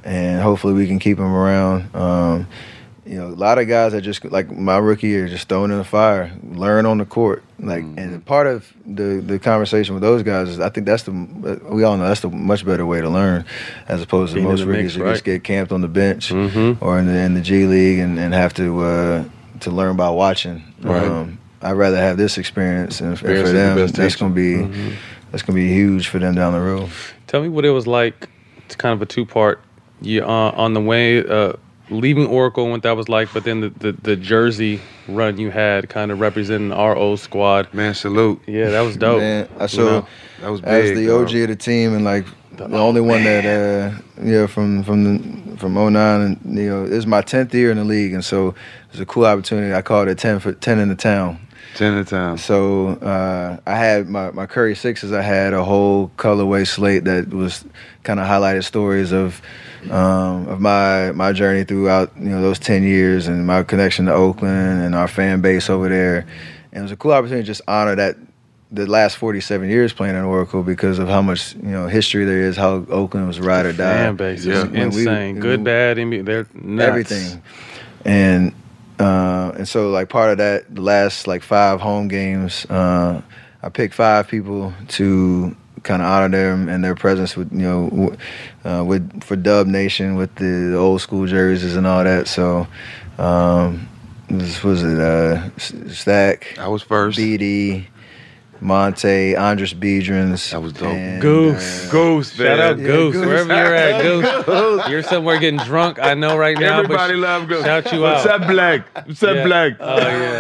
and hopefully we can keep him around. Um, you know, a lot of guys that just like my rookie year, just thrown in the fire, learn on the court. Like, mm-hmm. and part of the the conversation with those guys is, I think that's the we all know that's the much better way to learn, as opposed Being to most rookies who right. just get camped on the bench mm-hmm. or in the in the G League and, and have to uh, to learn by watching. Right. Um, I'd rather have this experience, and, experience and for them, the that's going to be mm-hmm. that's going to be huge for them down the road. Tell me what it was like. It's kind of a two part. You uh, on the way. Uh, Leaving Oracle, what that was like, but then the, the, the jersey run you had kind of representing our old squad. Man, salute. Yeah, that was dope. Man, I so you know, that was big, as the bro. O G of the team and like the, the only oh, one man. that, uh, yeah, from from the, from oh nine, and you know, it was my tenth year in the league, and so it was a cool opportunity. I called it ten for ten in the town. ten in the town. So uh, I had my, my Curry Sixes. I had a whole colorway slate that was kind of highlighted stories of um, of my my journey throughout, you know, those ten years and my connection to Oakland and our fan base over there. And it was a cool opportunity to just honor that the last forty-seven years playing in Oracle because of how much, you know, history there is, how Oakland was ride or die. Fan base is Yeah. insane. We- Good, we- bad, I mean, they're nuts. Everything. And uh, and so like part of that, the last like five home games, uh, I picked five people to kind of honor them and their presence with, you know, w- uh, with for Dub Nation with the, the old school jerseys and all that. So um, this was it, uh, S- Stack, I was first. B D, Monte, Andres Biedrins. That was dope. and, Goose. uh, Goose, Shout man. out Yeah, Goose. Goose. Wherever you're at, Goose. You're somewhere getting drunk, I know right now. Everybody but love Goose. Shout you What's out. up, Black? What's up, Yeah. Black? Oh,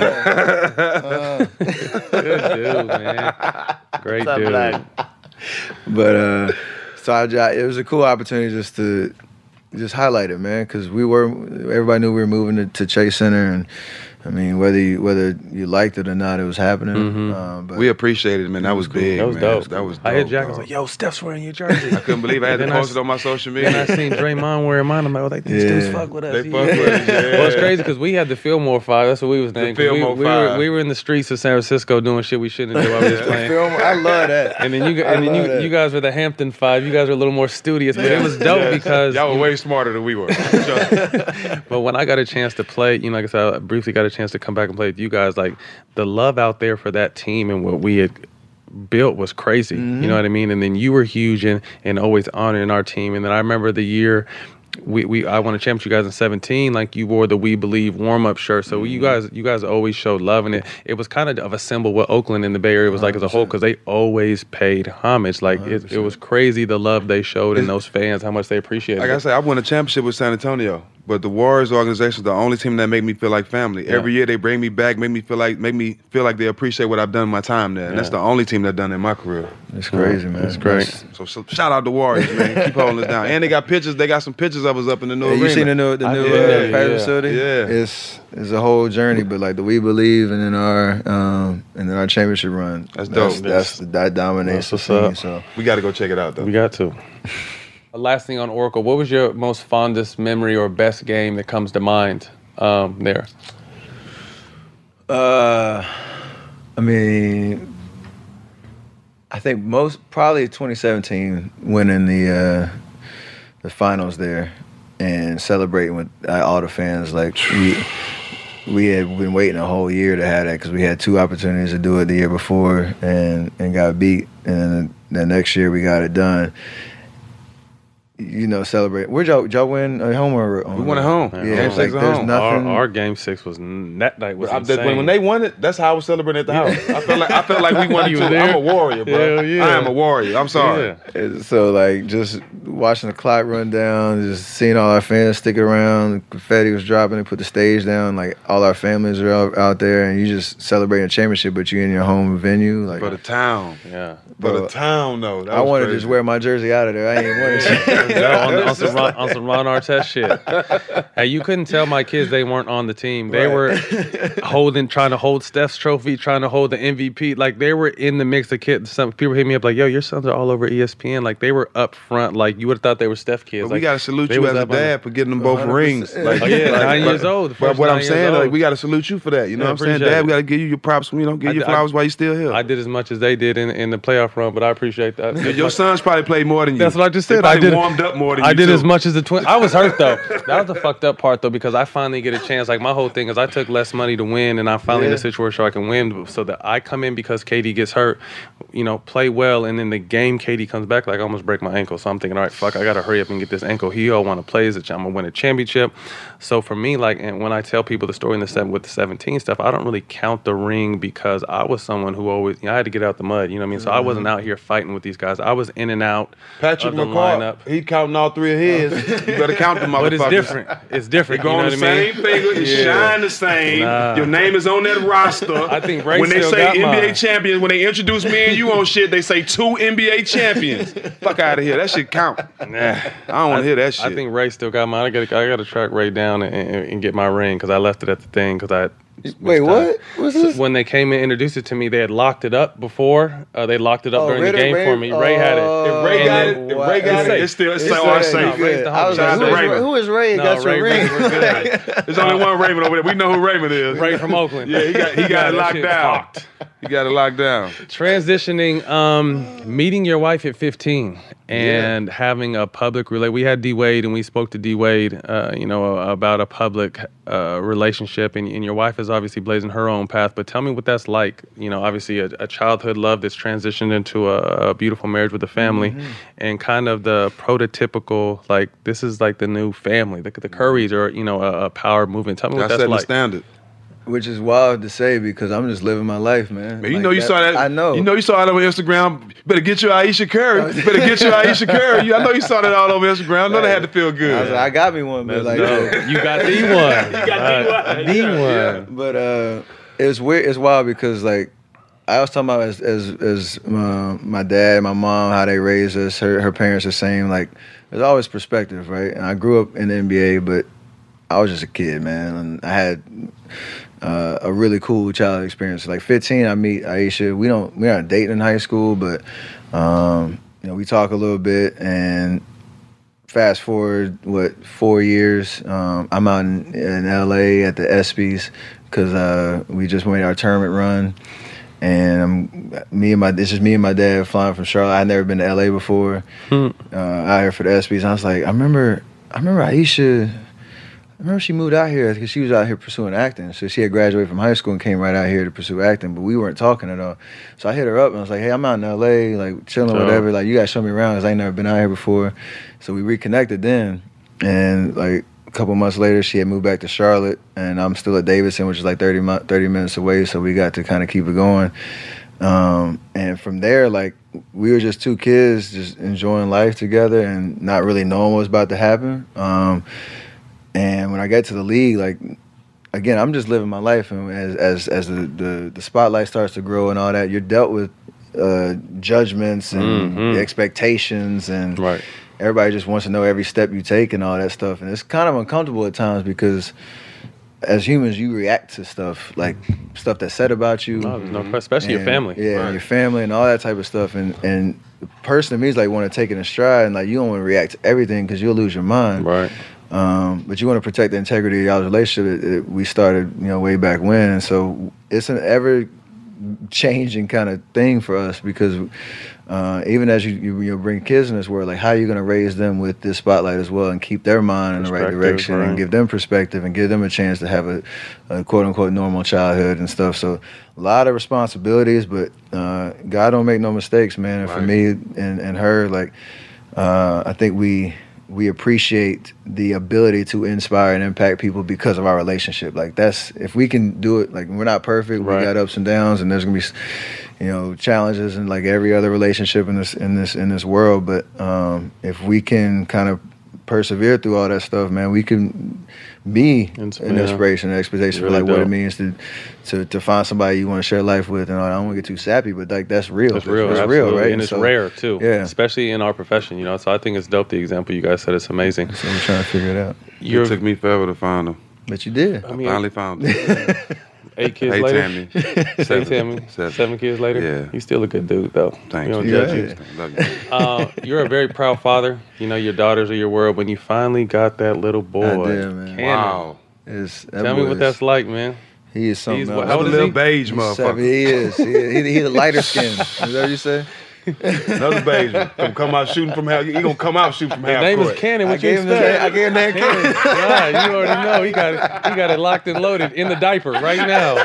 yeah. Good dude, man. Great What's up, dude. Black? But uh, so I, ju- it was a cool opportunity just to just highlight it, man, because we were everybody knew we were moving to, to Chase Center, and I mean whether you, whether you liked it or not, it was happening. Mhm. Um, but We appreciate it, man. That was big. That was man. dope. That was dope. I hit Jack. I was dog. like, "Yo, Steph's wearing your jersey." I couldn't believe I had And to then I post s- it on my social And I media. seen Draymond wearing mine. I'm like, oh, like these Yeah. dudes fuck with us. They He- fuck with us, yeah. Well, it's crazy because we had the Fillmore Five. That's what we was named. 'cause Fillmore we, we, were, Five. we were in the streets of San Francisco doing shit we shouldn't do while we was playing. Film, I love that. And then you, I and then love you, that. you guys were the Hampton Five. You guys were a little more studious, but it was dope Yeah. because. Y'all were way smarter than we were. But when I got a chance to play, you know, like I said, I briefly got a chance to come back and play with you guys. Like the love out there for that team and what we had built was crazy. Mm-hmm. You know what I mean? And then you were huge and and always honoring our team. And then I remember the year. We, we I won a championship you guys in seventeen. Like you wore the We Believe warm up shirt, so you guys you guys always showed love, and it it was kind of of a symbol what Oakland and the Bay Area was like as a whole because they always paid homage. Like it, it was crazy the love they showed and those fans how much they appreciated. Like it. I said, I won a championship with San Antonio, but the Warriors organization is the only team that make me feel like family. Yeah. Every year they bring me back, make me feel like make me feel like they appreciate what I've done in my time there, and that's Yeah. the only team that done it in my career. It's crazy, man. It's great. That's- So, so shout out the Warriors, man. Keep holding us down. And they got pictures. They got some pictures of us up in the new Yeah, arena. you seen the new the I new did, uh, yeah, private yeah. facility? Yeah. It's it's a whole journey, but like the We Believe and then our um and then our championship run. That's dope. That's, that's that dominates That's the what's scene. up. So We got to go check it out though. We got to. Last thing on Oracle, what was your most fondest memory or best game that comes to mind um, there? uh I mean I think most probably twenty seventeen winning the uh the finals there and celebrating with uh, all the fans. Like we we had been waiting a whole year to have that because we had two opportunities to do it the year before and and got beat, and the next year we got it done. You know, celebrate. Where'd y'all, y'all win at home or on We won at home. Yeah, Game Yeah, six like at there's home. nothing. Our, our game six was that night was I- insane. when, when they won it, that's how I was celebrating at the house. I felt like I felt like we won it You too. were there? I'm a warrior, bro. Hell yeah. I am a warrior. I'm sorry. Yeah. And so like just watching the clock run down, just seeing all our fans sticking around, the confetti was dropping, they put the stage down, like all our families are out, out there, and you just celebrating a championship, but you in your home venue. Like For the town. Yeah. For Bro, the town, though. That I was want to crazy. just wear my jersey out of there. I ain't want to. Yeah, on, on, some Ron, on some Ron Artest shit. Hey, you couldn't tell my kids they weren't on the team. They Right. were holding, trying to hold Steph's trophy, trying to hold the M V P. Like they were in the mix of kids. Some people hit me up like, "Yo, your sons are all over E S P N." Like they were up front. Like you would have thought they were Steph kids. But like, we gotta salute they you was as a up on the- dad for getting them both one hundred rings. percent. Like, Oh, yeah, like- nine but- years old, the But first what nine I'm years saying, old. like, we gotta salute you for that. You know Yeah, what I'm saying? appreciate Dad, it. we gotta give you your props. You know, give I- you I- flowers while you still here. I did as much as they did in, in the playoff run, but I appreciate that. Your- your sons probably played more than you. That's what I just They said. I probably did. warmed tightened up more than I you did too. as much as the twin. I was hurt though. That was the fucked up part though, because I finally get a chance. Like my whole thing is I took less money to win, and I'm finally in Yeah. a situation where I can win. So that I come in because K D gets hurt, you know, play well, and then the game K D comes back, like I almost break my ankle. So I'm thinking, all right, fuck, I gotta hurry up and get this ankle healed. I want to play as a, I'm gonna win a championship. So for me, like, and when I tell people the story in the seven with the seventeen stuff, I don't really count the ring because I was someone who always, you know, I had to get out the mud. You know what I mean? So I wasn't out here fighting with these guys. I was in and out Patrick of the McCart, lineup. he counting all three of his. You better count them motherfuckers. But it's different. It's different. Go you know on what the I mean? same finger, you shine the same. Nah. Your name is on that roster. I think Ray when they still say got N B A mine. champions, when they introduce me and you on shit, they say two N B A champions. Fuck out of here. That shit count. Nah. I don't want to hear that shit. I think Ray still got mine. I got I got to track Ray down and, and, and get my ring because I left it at the thing because I. Wait, what? What's this? When they came and introduced it to me, they had locked it up before. Uh, they locked it up Oh, during Ray- the game Ray- for me. Ray had it. oh, If Ray got it, wow. if Ray got it, it's still it's It's still our safe. safe. Ray's the I was like, Shout who out to is, Raymond. who is Ray? No, Got your Ray- ring. Ray- Ray- Ray- There's only one Raymond over there. We know who Raymond is. Ray from Oakland. Yeah, he got he got Yeah, it that locked shit down. fucked. He got it locked down. Transitioning, um, meeting your wife at fifteen and yeah. having a public relate. We had D Wade and we spoke to D Wade, uh, you know, about a public uh, relationship. And, and your wife is obviously blazing her own path. But tell me what that's like. You know, obviously a, a childhood love that's transitioned into a, a beautiful marriage with a family, mm-hmm. and kind of the prototypical like this is like the new family. The, the Currys are you know a, a power movement. Tell me what That's that's like. the standard. Which is wild to say because I'm just living my life, man. Man, you Like know you saw that. I know. You know you saw that on Instagram. You better get your Aisha Curry. You better get your Aisha Curry. You, I know you saw that all over Instagram. I know they had to feel good. I was like, I got me one, but like, No, you got the one. You got the one. The one. but uh, it's weird. It's wild because like I was talking about as as as uh, my dad, my mom, how they raised us. Her her parents the same. Like there's always perspective, right? And I grew up in the N B A, but I was just a kid, man, and I had. Uh, a really cool childhood experience. Like fifteen, I meet Aisha. We don't we aren't dating in high school, but um, you know we talk a little bit. And fast forward, what four years? Um, I'm out in, in L A at the ESPYs because uh, we just made our tournament run. And I'm, me and my it's just me and my dad flying from Charlotte. I'd never been to L A before. Hmm. Uh, out here for the ESPYs. And I was like, I remember, I remember Aisha. I remember she moved out here because she was out here pursuing acting. So she had graduated from high school and came right out here to pursue acting, but we weren't talking at all. So I hit her up and I was like, hey, I'm out in L A, like chilling, Sure. whatever. Like, you got to show me around because I ain't never been out here before. So we reconnected then. And like a couple months later, she had moved back to Charlotte and I'm still at Davidson, which is like thirty, thirty minutes away. So we got to kind of keep it going. Um, and from there, like, we were just two kids just enjoying life together and not really knowing what was about to happen. Um, And when I got to the league, like again, I'm just living my life, and as as as the the, the spotlight starts to grow and all that, you're dealt with uh, judgments and Mm-hmm. expectations, and Right. everybody just wants to know every step you take and all that stuff, and it's kind of uncomfortable at times because as humans, you react to stuff like stuff that's said about you, No, there's no question, especially your and- family. yeah, Right. and your family and all that type of stuff, and and the person to me is like want to take it in stride, and like you don't want to react to everything because you'll lose your mind. Right. Um, but you want to protect the integrity of y'all's relationship. It, it, we started, you know, way back when, and so it's an ever-changing kind of thing for us because uh, even as you, you you bring kids in this world, like how are you going to raise them with this spotlight as well and keep their mind in the right Perspective, direction right. and give them perspective and give them a chance to have a, a quote-unquote normal childhood and stuff. So a lot of responsibilities, but uh, God don't make no mistakes, man. And for Right. me and, and her, like uh, I think we. we appreciate the ability to inspire and impact people because of our relationship. Like that's, if we can do it, like we're not perfect, Right. we got ups and downs and there's gonna be, you know, challenges and like every other relationship in this, in this, in this world. But um, if we can kind of persevere through all that stuff, man, we can be Ins- an yeah. inspiration and expectation Really for like what it dope. means to, to, to find somebody you want to share life with. And I don't want to get too sappy, but like that's real. It's real, It's absolutely. real, right? And it's so, rare too, Yeah. especially in our profession. You know, so I think it's dope. The example you guys said, it's amazing. So we're trying to figure it out. You're, It took me forever to find them. But you did. I I mean, finally found them. eight kids Hey, later. Tammy. Hey, Seven. Tammy. Seven. Seven kids later. Yeah. You still a good dude though. Thank We don't you. judge Yeah. you. Love you. Uh, you're a very proud father. You know, your daughters are your world. When you finally got that little boy, I did, man. Cannon, Wow. Is that Tell me boy what is- that's like, man. He is something He's else. what- how That old was is a he? little beige He's motherfucker. seven- He is. He, he, he's a lighter skin. Is that what you say? Another Bayesian. Gonna come out shooting from half. He gonna come out shooting from His half name court. is Cannon. I What you gave him the name. expect? I gave him the name Cannon. Right, you already know. He got it. He got it locked and loaded in the diaper right now.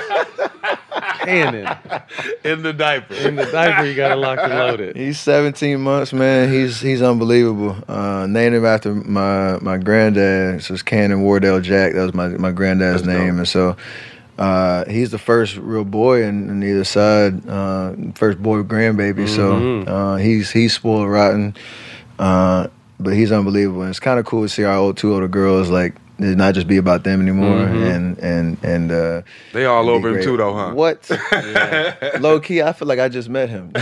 Cannon. In the diaper. In the diaper, you got it locked and loaded. He's seventeen months, man. He's he's unbelievable. Uh, named him after my my granddad. So it's Cannon Wardell Jack. That was my my granddad's That's name, dope. and so. Uh, he's the first real boy on, on either side, uh, first boy grandbaby. Mhm. So uh, he's he's spoiled rotten, uh, but he's unbelievable. And it's kind of cool to see our old two older girls like it not just be about them anymore. Mhm. And and and uh, They all be over him great. too, though, huh? What? Low key, I feel like I just met him.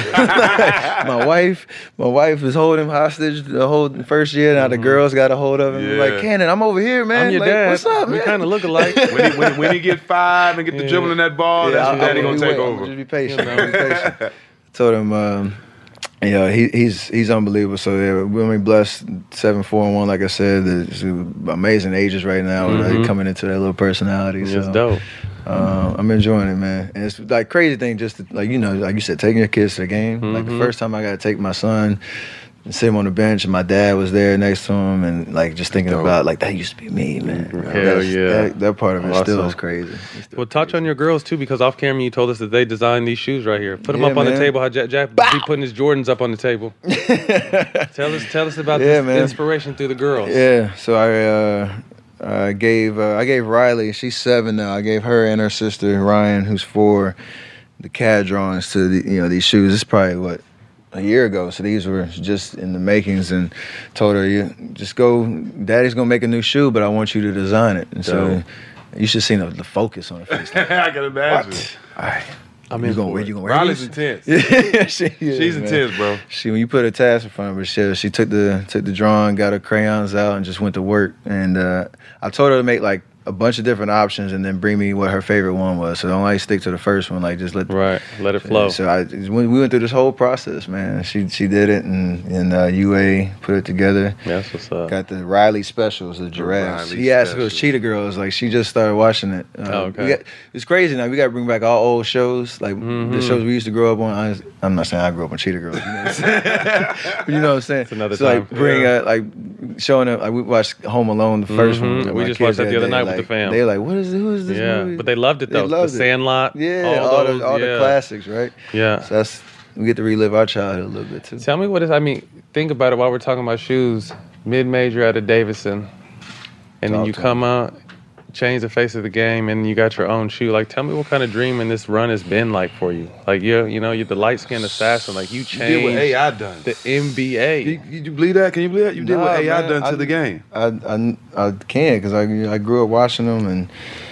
my wife, my wife was holding him hostage the whole first year. Now the girls got a hold of him. Yeah. Like, Cannon, I'm over here, man. I'm your like, dad. What's up, We man? kind of look alike. When he, when, when he get five and get the Yeah. dribbling that ball, Yeah, that's I- when daddy I'm gonna be take wait- over. I'm just be patient. man. Be patient. Told him, um, yeah, he, he's he's unbelievable. So yeah, we're only blessed seven, four, and one. Like I said, there's amazing ages right now. Mhm. Like, coming into their little personality. It's so, dope. Uh, I'm enjoying it, man. And it's like crazy thing, just to, like you know, like you said, taking your kids to the game. Like the Mhm. first time I got to take my son and sit him on the bench, and my dad was there next to him, and like just thinking Dope. about like that used to be me, man. Hell That's- yeah. that, that part of it still Awesome. is crazy. It's still Well, touch crazy. on your girls too, because off camera you told us that they designed these shoes right here. Put them Yeah, up on the man. table. How Jack, Jack be putting his Jordans up on the table. Tell us, tell us about Yeah, this man. inspiration through the girls. Yeah, so I uh, I gave uh, I gave Riley, she's seven now. I gave her and her sister Ryan, who's four, the C A D drawings to the, you know these shoes. It's probably what a year ago. So these were just in the makings, and told her, you just go. Daddy's gonna make a new shoe, but I want you to design it. And so Dope. you should see the, the focus on her face. Like, I can imagine. all right, I'm you in gonna for wear it. you gonna wear Riley's these? intense. Yeah, she is, She's man. intense, bro. She when you put a task in front of her, she she took the took the drawing, got her crayons out, and just went to work. And uh, I told her to make like a bunch of different options, and then bring me what her favorite one was. So don't like stick to the first one. Like just let Right. Let it flow. So I we we went through this whole process, man. She she did it, and and uh, U A put it together. That's what's up. Got the Riley specials, the giraffes. Riley He asked if it was specials. Cheetah Girls. Like she just started watching it. Uh, Oh, okay. we got, it's crazy now. We got to bring back all old shows, like the Mhm. shows we used to grow up on. I, I'm not saying I grew up on Cheetah Girls. You know what I'm saying? But you know what I'm saying? It's another so like time. bring uh, like showing up. Like we watched Home Alone, the 1st Mhm. one. with We my just kids watched that the other day. night with the Like, fam. They were like, "What is who is this Yeah, movie?" but they loved it They though. loved the it. Sandlot. Yeah, all, all, those, the all yeah. the classics, right? Yeah. So that's we get to relive our childhood a little bit too. Tell me what is. I mean, think about it while we're talking about shoes. Mid-major out of Davidson, and then Talk you to come out, change the face of the game, and you got your own shoe. Like, tell me what kind of dream in this run has been like for you. Like, you, you know, you're the light-skinned assassin. Like, you You did what changed A I done. the N B A. You, you, you believe that? Can you believe that? You did Nah, what A I man, done to I- the game. I I, I can because I I grew up watching them, and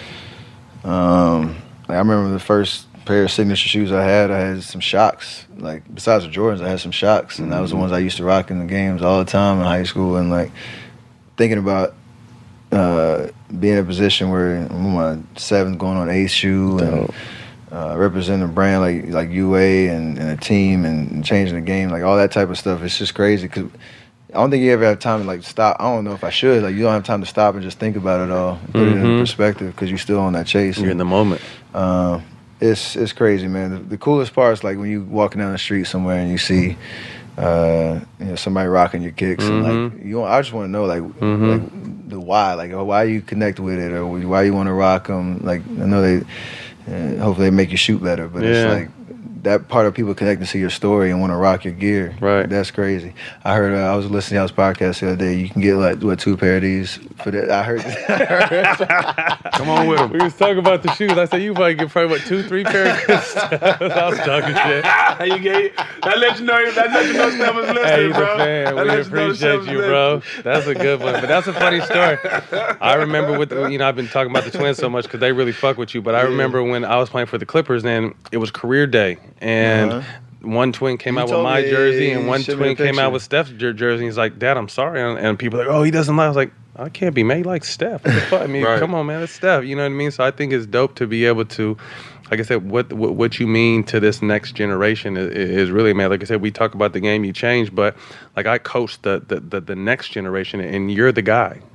um like, I remember the first pair of signature shoes I had. I had some Shocks. Like besides the Jordans, I had some Shocks, and that was the ones I used to rock in the games all the time in high school. And like thinking about uh, being in a position where I'm on my seventh, going on eighth shoe, and uh, representing a brand like like U A and, and a team and, and changing the game, like all that type of stuff. It's just crazy because I don't think you ever have time to like stop. I don't know if I should. Like you don't have time to stop and just think about it all, put it in Mhm. perspective because you're still on that chase. You're in the moment. Uh, it's it's crazy, man. The, the coolest part is like when you walking down the street somewhere and you see, uh, you know, somebody rocking your kicks, and like you. I just want to know like Mhm. like the why, like oh, why you connect with it, or why you want to rock them. Like I know they, uh, hopefully they make you shoot better, but Yeah. it's like that part of people connecting to your story and want to rock your gear. Right. That's crazy. I heard. Uh, I was listening to y'all's podcast the other day. You can get like what two pair of these for that. I heard. Come on with We him. was talking about the shoes. I said you probably get probably what two, three pair of good stuff. I was talking shit. you gave, that let you know. That let you know Steph was listening, Hey, he's bro. a fan. That We let you know Steph appreciate was you, bro. listening. That's a good one. But that's a funny story. I remember with the, you know I've been talking about the Twins so much because they really fuck with you. But I remember when I was playing for the Clippers and it was career day and. Uh-huh. One twin came You out with told my me, jersey, yeah, and you one showed me twin the came out picture. with Steph's jer- jersey. He's like, "Dad, I'm sorry," and, and people are like, "Oh, he doesn't like." I was like, "I can't be made like Steph." What the fuck? I mean, Right. come on, man, it's Steph. You know what I mean? So I think it's dope to be able to, like I said, what what, what you mean to this next generation is, is really, man. Like I said, we talk about the game you changed, but like I coach the the, the the next generation, and you're the guy.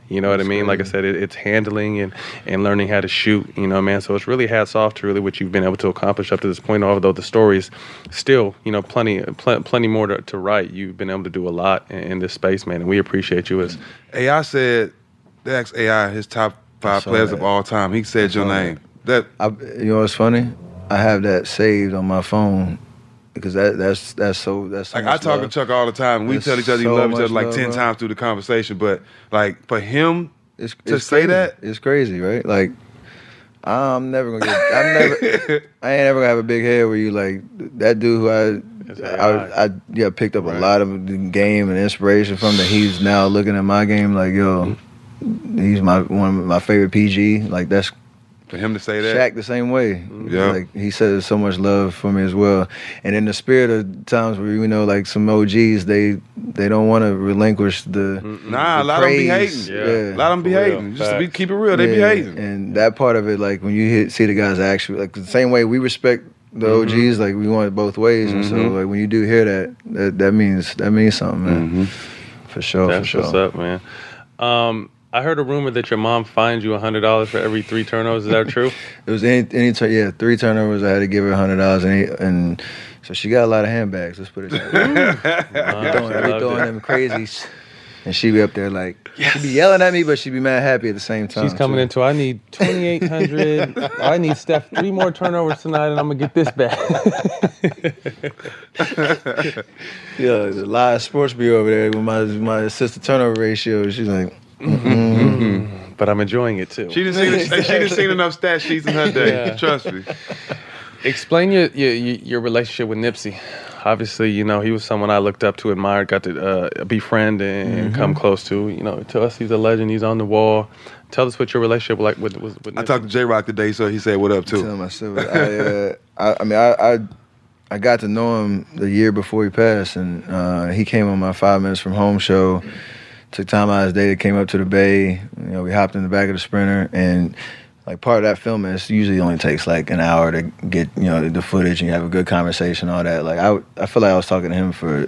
You know what That's I mean? Like I crazy. said, it, it's handling and, and learning how to shoot, you know, man. So it's really hats off to really what you've been able to accomplish up to this point, although the story's still, you know, plenty pl- plenty more to, to write. You've been able to do a lot in, in this space, man, and we appreciate you as A I said, they asked A I his top five saw players that. of all time. He said your saw name. That I, you know what's funny? I have that saved on my phone because that that's that's so that's so like I much talk love. to Chuck all the time. We There's tell each other we so love each much other like love, ten bro. times through the conversation. But like for him It's, to it's say crazy. that, It's crazy, right? Like, I'm never gonna get. I'm never. I ain't ever gonna have a big head where you like that dude who I. It's I, A I. I yeah picked up a lot of the game and inspiration from that. He's now looking at my game like, yo, he's my one of my favorite P G. Like that's for him to say that, Shaq the same way. Yeah. Like he says so much love for me as well. And in the spirit of times where we know like some O Gs, they they don't want to relinquish the nah, a the lot of them be praise. hating. Yeah. A lot of them be For real. hating. Just to be Facts. keep it real, they be Yeah, hating. And that part of it, like when you hit, see the guys actually, like the same way we respect the O Gs, like we want it both ways. And so like when you do hear that, that, that means that means something, man. For sure, That's for sure. what's up, man. Um, I heard a rumor that your mom fined you one hundred dollars for every three turnovers. Is that true? It was any any turn, yeah, three turnovers. I had to give her a hundred dollars, and, he- and so she got a lot of handbags. Let's put it that way. Wow, I be throwing, she I be loved throwing it. them crazies, and she be up there like she be yelling at me, but she be mad happy at the same time. She's coming too. into, I need twenty-eight hundred. I need Steph three more turnovers tonight, and I'm going to get this back. Yeah, there's a lot of sports bureau over there with my my assist to turnover ratio. She's like, But I'm enjoying it, too. She didn't see she didn't seen enough stat sheets in her day. Yeah. Trust me. Explain your, your your relationship with Nipsey. Obviously, you know, he was someone I looked up to, admired, got to uh, befriend and, and come close to. You know, to us, he's a legend. He's on the wall. Tell us what your relationship like with with, with Nipsey. I talked to J Rock today, so he said what up too. tell myself, I, uh, I, I mean, I, I I got to know him the year before he passed, and uh, he came on my Five Minutes from Home show. Took time out of his day to came up to the Bay. You know, we hopped in the back of the Sprinter, and like part of that filming, it usually only takes like an hour to get you know the footage, and you have a good conversation, all that. Like I, I feel like I was talking to him for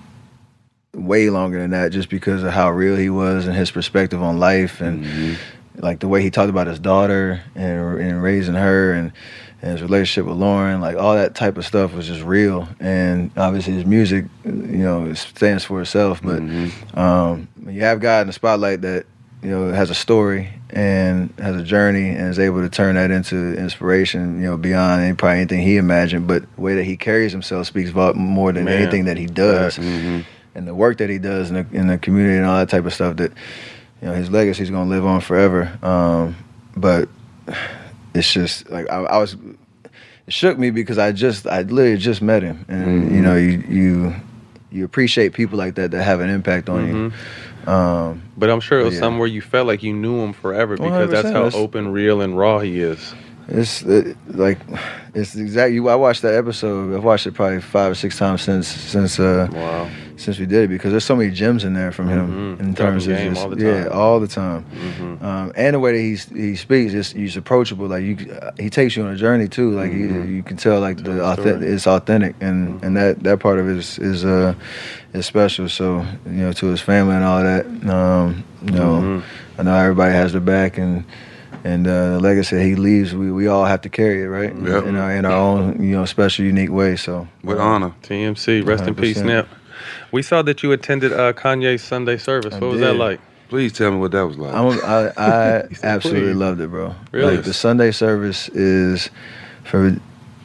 way longer than that, just because of how real he was and his perspective on life, and like the way he talked about his daughter and, and raising her, and, and his relationship with Lauren. Like all that type of stuff was just real. And obviously his music, you know, it stands for itself. But um, when you have God in the spotlight that you know has a story and has a journey and is able to turn that into inspiration, you know, beyond any, probably anything he imagined, but the way that he carries himself speaks about more than Man. anything that he does. And the work that he does in the, in the community and all that type of stuff, that you know his legacy is going to live on forever. Um, but it's just like I, I was, it shook me because I just I literally just met him, and you know you you you appreciate people like that that have an impact on you. Um, But I'm sure it was yeah. somewhere you felt like you knew him forever because that's one hundred percent. how That's- open, real, and raw he is. It's it, like it's exactly. I watched that episode. I've watched it probably five or six times since since uh, Wow. since we did it, because there's so many gems in there from him Mhm. in Dropping terms of game just, all the yeah, time. all the time. Mhm. Um, and the way that he's, he speaks, just he's approachable. Like you, uh, he takes you on a journey too. Like you, you can tell like the Tell the authentic, story. it's authentic, and and that that part of it is is uh is special. So you know, to his family and all that. Um, you know, I know everybody has their back, and. And uh, the legacy he leaves, we, we all have to carry it, right? Yep. In our in our own, you know, special, unique way. So With uh, honor. T M C, rest in peace, one hundred Nip. percent. We saw that you attended uh, Kanye's Sunday service. I What was that did. like? Please tell me what that was like. I'm, I I He said, absolutely "Please." loved it, bro. Really? Like the Sunday service is for.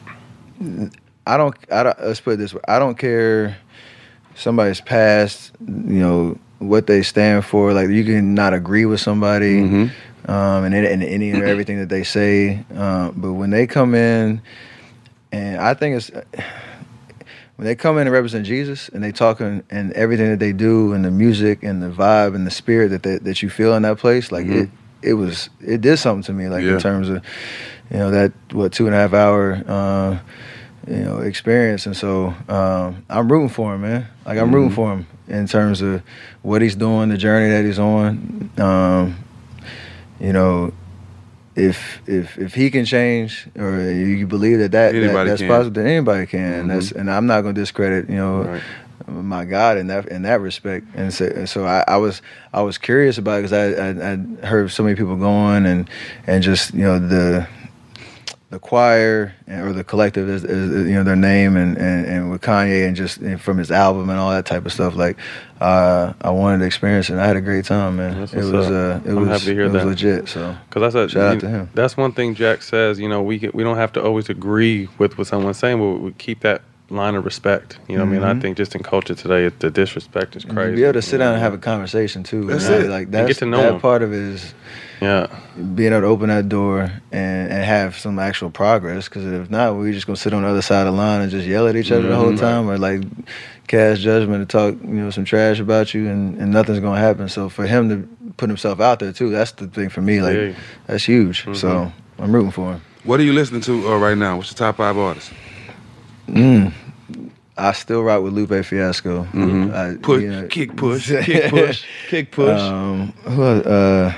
I don't. I don't. Let's put it this way. I don't care somebody's past. You know what they stand for. Like you can not agree with somebody, um, and, and any and everything that they say. Uh, but when they come in, and I think it's. When they come in and represent Jesus, and they talk and, and everything that they do, and the music and the vibe and the spirit that they, that you feel in that place, like it, it was, it did something to me. Like Yeah. in terms of, you know, that what two and a half hour, uh, you know, experience. And so um, I'm rooting for him, man. Like I'm rooting for him in terms of what he's doing, the journey that he's on. Um, you know, if if if he can change, or you believe that, that, that Anybody that's can. possible, then anybody can. And that's and I'm not gonna discredit, you know, Right. my God in that in that respect. And so, and so I, I was I was curious about it because I, I I heard so many people going and and just you know the the choir or the collective is, is you know their name and, and, and with Kanye and just and from his album and all that type of stuff. Like uh, I wanted to experience it. And I had a great time, man. That's It what's was up. uh, it I'm was happy to hear it was that. legit. So Because that's a, shout out you- to him. That's one thing Jack says. You know, we get, we don't have to always agree with what someone's saying, but we keep that line of respect. You know, what I mean, I think just in culture today, it, the disrespect is crazy. To be able to sit down and have a conversation too. That's you know, it. Like And that's get to know that him. part of it is Yeah, being able to open that door and, and have some actual progress. Because if not, we're just gonna sit on the other side of the line and just yell at each other the whole time, or like cast judgment and talk, you know, some trash about you, and, and nothing's gonna happen. So for him to put himself out there too, that's the thing for me. Like Yeah. that's huge. So I'm rooting for him. What are you listening to uh, right now? What's your top five artists? Mm. I still rock with Lupe Fiasco. Mhm. I, Push, you know- kick, push, kick, push, kick, push. Um, who else? Uh,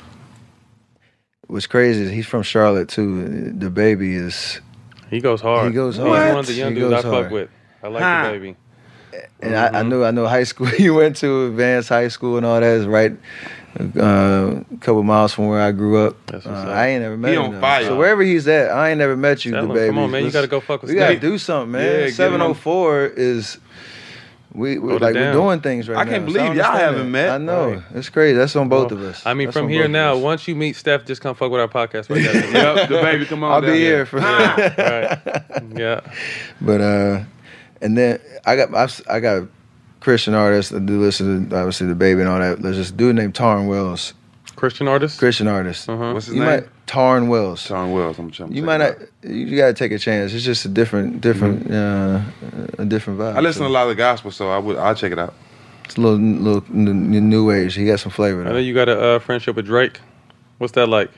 what's crazy is he's from Charlotte too. The baby is, he goes hard. He goes He's hard. one of the young He dudes I goes fuck hard. with. I like Huh. the baby. and I, I know I know high school he went to, Advanced High School and all that is right uh, a couple miles from where I grew up. That's Uh, what's up. I ain't never met He him. on though. fire. So wherever he's at, I ain't never met you, Tell the him, baby. come on, man, you Let's- gotta go fuck with We gotta Steve. do something, Yeah, man. get him. seven oh four is. We, we Hold it like we're down. doing things right I now. can't so believe y'all understand haven't that. met. I know Right. it's crazy. That's on both Well, of us. I mean, That's from on here both of now, us. once you meet Steph, just come fuck with our podcast right now. Yep, the baby, come on. I'll down be here. here for Right. Yeah. But uh, and then I got I've, I got Christian artists that do listen to obviously the baby and all that. There's this dude named Tarn Wells, Christian artist? Christian artist. Uh-huh. What's his You name? might Tarn Wells. Sean Wells. I'm trying to You check might it not. out. You got to take a chance. It's just a different, different, uh, a different vibe. I listen So to a lot of the gospel, so I would. I'll check it out. It's a little, little n- new age. He got some flavor. I know Though. you got a uh, friendship with Drake. What's that like?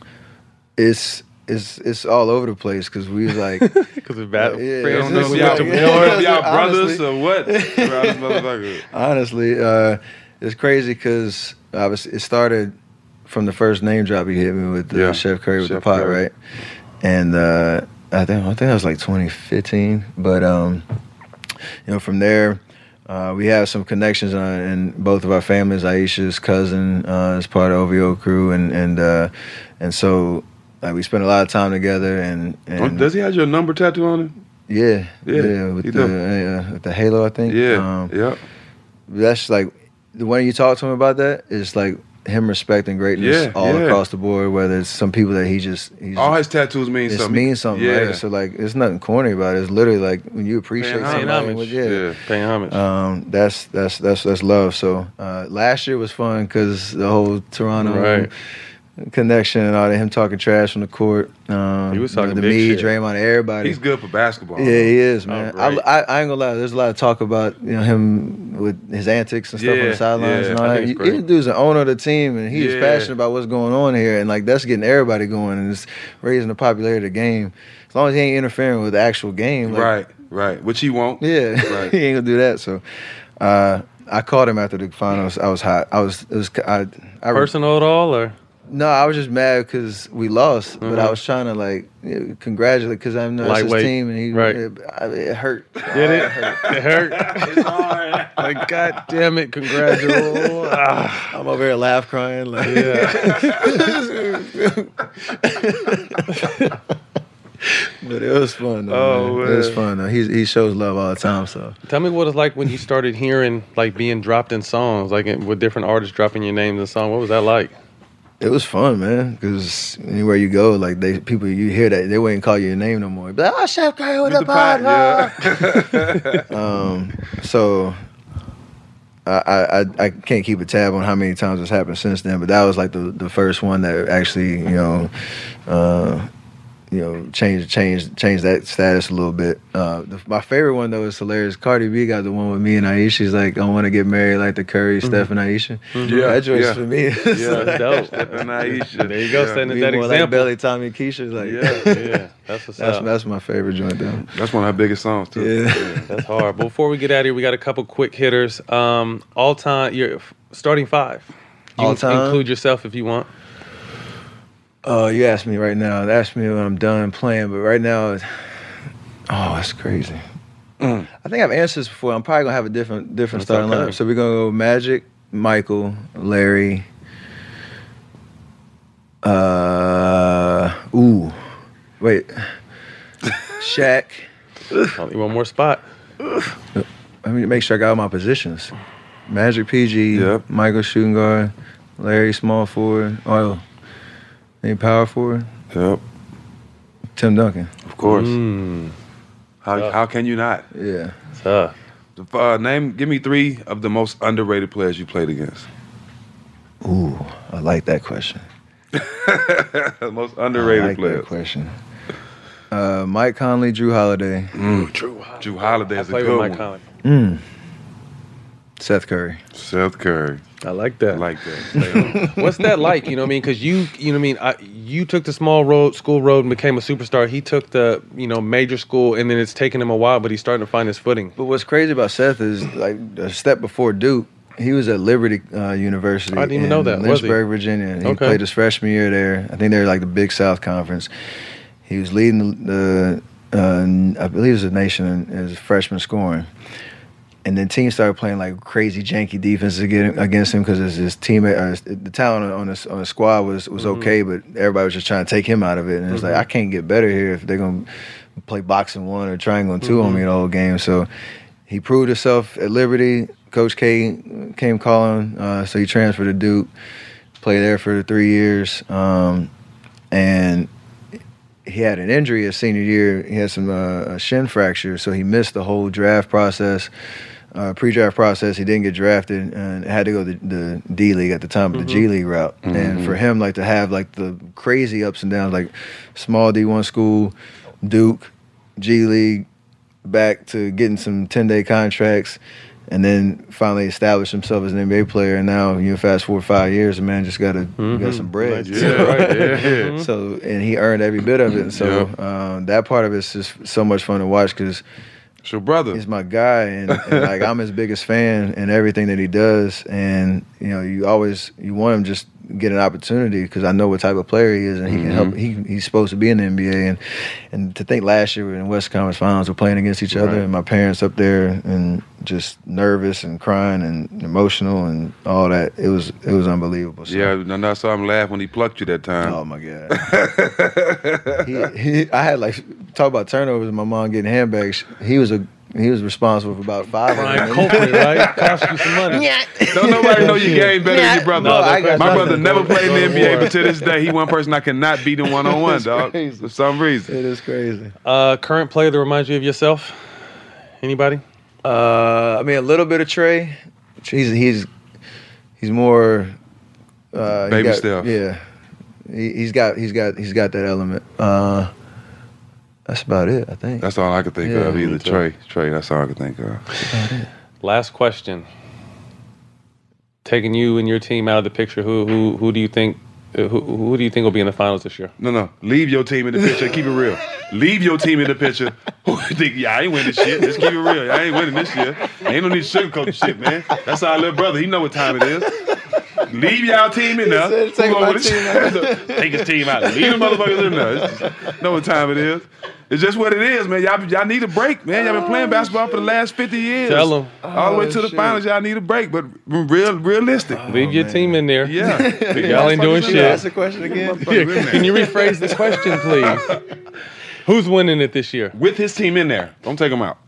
It's it's it's all over the place because we was like. Because it's bad. Yeah, friends I don't know if it's y'all, like- you know if y'all brothers Honestly. or what. Around this motherfucker. Honestly, uh, it's crazy because obviously it started from the first name drop he hit me with the Yeah, Chef Curry with Chef the pot, Curry. right? And uh, I think I think that was like twenty fifteen. But um, you know, from there, uh, we have some connections on, in both of our families. Aisha's cousin uh, is part of O V O crew, and and uh, and so like we spent a lot of time together. And, and Does he have your number tattooed on him? yeah, Yeah, yeah, with he the do. uh, with the halo, I think. Yeah, Um, yeah. that's like the when you talk to him about that, it's like him respecting greatness Yeah, all yeah. across the board. Whether it's some people that he just he's All his tattoos mean it something. means something, Yeah. right? So like, it's nothing corny about it. It's literally like when you appreciate Paying somebody. homage. with- yeah. yeah. Paying homage. Um, that's that's that's that's love. So uh, last year was fun because the whole Toronto Right. connection and all that. Him talking trash on the court. Um, He was you know, talking to big me, shit. Draymond, everybody. He's good for basketball. Yeah, he is, man. I, great. I, I ain't gonna lie. There's a lot of talk about you know him with his antics and stuff on Yeah, the sidelines yeah, and all I that. think it's You- great. This dude's an owner of the team, and he's Yeah. passionate about what's going on here, and like that's getting everybody going, and it's raising the popularity of the game. As long as he ain't interfering with the actual game, like, Right, right. Which he won't. Yeah, Right. he ain't gonna do that. So, uh, I called him after the finals. I was hot. I was. It was. I. I Personal at all, or No, I was just mad because we lost, but I Mhm. was trying to like you know, congratulate because I know it's his Lightweight. team, and he Right. it, I- it hurt. did it? It hurt. Like, God damn it! Congratulations. Ah, I'm over here laugh crying like. yeah. But it was fun. Though, Oh, man. It was man. fun. Though. He he shows love all the time. So Tell me what it's like when you started hearing like being dropped in songs, like in- with different artists dropping your names in song. What was that like? it was fun, man. Because anywhere you go, like they people you hear that they wouldn't call you your name no more. Be like, oh, Chef Curry with With the the pot, pot. um. So. I, I I can't keep a tab on how many times it's happened since then, but that was like the the first one that actually you know, uh, you know, changed changed changed that status a little bit. Uh, the, my favorite one though is hilarious. Cardi B got the one with me and Aisha. She's like, I want to get married like the Curry, Steph and Aisha. Yeah, that joint's yeah. for me. Yeah, That's dope. And Aisha. There you go, Yeah. setting Be that more like example. Belly, Tommy, Keisha. Like, Yeah, Yeah, that's what's that's up. that's my favorite joint though. That's one of her biggest songs too. Yeah. That's hard. But before we get out of here, we got a couple quick hitters. Um, all time, your starting five. You All can time? include yourself if you want. Oh, you asked me right now. Ask me when I'm done playing, but right now, it's, oh, it's crazy. Mm. I think I've answered this before. I'm probably gonna have a different different That's starting okay. lineup. So we're gonna go Magic, Michael, Larry. Uh, ooh, wait, Shaq. Only one more spot. Let me make sure I got all my positions. Magic, P G, Yep. Michael, shooting guard, Larry, small forward. Oh, any power forward? Yep. Tim Duncan. Of course. Mm, How Tough. how can you not? Yeah. tough. Uh, name, give me three of the most underrated players you played against. Ooh, I like that question. most I underrated like players. that question. Uh, Mike Conley, Drew Holiday, Mm. Drew Drew Holiday I is a played good with Mike one. Conley. mm. Seth Curry. Seth Curry. I like that. I like that. What's that like? You know what I mean? Because you, you know what I mean. I, you took the small road, school road, and became a superstar. He took the, you know, major school, and then it's taken him a while, but he's starting to find his footing. But what's crazy about Seth is like a step before Duke, he was at Liberty uh, University. I didn't even in know that, was he? Lynchburg, Virginia. And he Okay. played his freshman year there. I think they were like the Big South Conference. He was leading the, uh, I believe it was the nation in his freshman scoring. And then teams started playing like crazy janky defenses against against him because his, his teammate, uh, the talent on his on his squad was was Mm-hmm. okay, but everybody was just trying to take him out of it. And it's like I can't get better here if they're gonna play boxing one or triangle and 2 Mm-hmm. on me the whole game. So he proved himself at Liberty. Coach K came calling, uh, so he transferred to Duke, played there for three years, um, and he had an injury his senior year. He had some uh, a shin fracture, so he missed the whole draft process. Uh, pre-draft process, he didn't get drafted and had to go the, the D League at the time, but the G League route. And for him, like to have like the crazy ups and downs, like small D one school, Duke, G League, back to getting some ten-day contracts, and then finally establish himself as an N B A player. And now you know, fast forward five years, the man just got a got some bread. Yeah, right. Yeah. So and he earned every bit of it. And so Yeah. um, that part of it's just so much fun to watch because. It's your brother. He's my guy, and, and like I'm his biggest fan in everything that he does. And you know, you always you want him just get an opportunity because I know what type of player he is, and he can help. He he's supposed to be in the N B A, and and to think last year we were in West Conference Finals, we're playing against each other, Right. and my parents up there, and just nervous and crying and emotional and all that. It was it was unbelievable. So. Yeah, and I saw him laugh when he plucked you that time. Oh my god! he, he, I had like talk about turnovers. And my mom getting handbags. He was a he was responsible for about five. Brian of them. Copeland, right? Cost you some money. Don't nobody know your game better than your brother. No, I got My nothing. brother never played in the N B A, War. but to this day, he one person I cannot beat in one on one, dog. crazy. For some reason. It is crazy. Uh, current player that reminds you of yourself? Anybody? Uh, I mean, a little bit of Trey. He's he's he's more uh, he Baby got- Steph. Yeah, he, he's got he's got he's got that element. Uh, that's about it, I think. That's all I could think Yeah, of. Either me too. Trey, Trey. That's all I could think of. Last question. Taking you and your team out of the picture, who who who do you think uh, who who do you think will be in the finals this year? No, no. Leave your team in the picture. Keep it real. Leave your team in the picture. Who you think? Yeah, I ain't winning this shit. Let's keep it real. I ain't winning this year. Ain't no need to sugarcoat the shit, man. That's our little brother. He know what time it is. Leave y'all team in there. said, "Take Who my gonna win this team shit? Take his team out. Leave the motherfuckers in there. It's just- know what time it is. It's just what it is, man. Y'all, y'all need a break, man. Y'all been playing basketball for the last fifty years. Tell 'em. All the way to the shit. finals, y'all need a break, but real, realistic. Leave your man. team in there. Yeah. Y'all ain't doing Can you ask shit. the question again? Can you rephrase the question, please? Who's winning it this year? With his team in there. Don't take him out.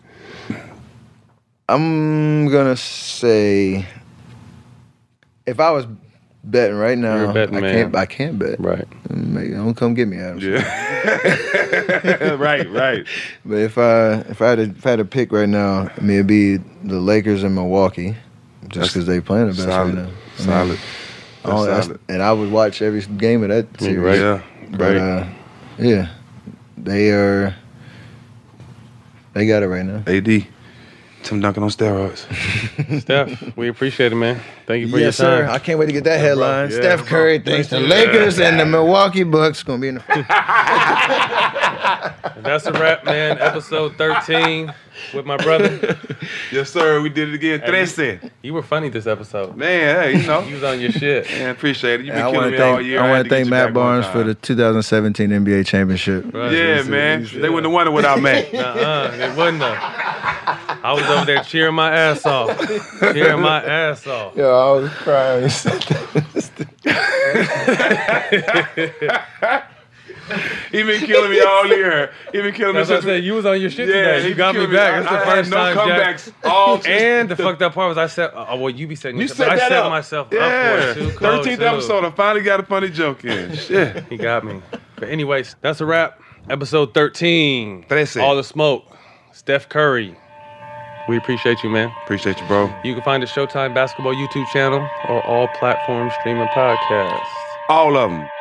I'm gonna say if I was betting right now, You're a betting I man. can't I can't bet. Right. Maybe don't come get me, Adam. Yeah. right, right. But if I if I had to, if I had to pick right now, I mean it'd be the Lakers and Milwaukee, just That's because they playing the best Solid. right now. I mean, Solid. I don't- That's that's- solid. and I would watch every game of that series. right. Yeah. But Right. uh, yeah, they are. They got it right now. A D. Tim Duncan on steroids. Steph, we appreciate it, man. Thank you for Yes, your time. sir. I can't wait to get that headline. Yeah, Steph Curry thinks the Lakers and the Milwaukee Bucks gonna be in the. That's a wrap, man. Episode thirteen with my brother. Yes, sir. We did it again. Hey, Trece. You, you were funny this episode. Man, hey, you know. You was on your shit. Man, appreciate it. You've And been I killing want me to all thank year. I had want to to get thank you Matt back one Barnes for time. the two thousand seventeen N B A championship. Right. Yeah, Listen, man. you should. They wouldn't have won it without Matt. Uh-uh, it wouldn't have. I was over there cheering my ass off. Cheering my ass off. Yo, I was crying. He been killing me all year. He been killing me That's what I since said. You was on your shit Yeah, today. he You got me killed me. back. I- That's the I had first no time, Jack. comebacks all And the fucked up part was I set. Oh, well, you be setting You yourself. set but I that set up. myself Yeah. up for it too. Cold, thirteenth too. episode. I finally got a funny joke in. Shit. He got me. But anyways, that's a wrap. Episode thirteen. Trece. All the smoke. Steph Curry. We appreciate you, man. Appreciate you, bro. You can find the Showtime Basketball YouTube channel or all platforms streaming podcasts. All of them.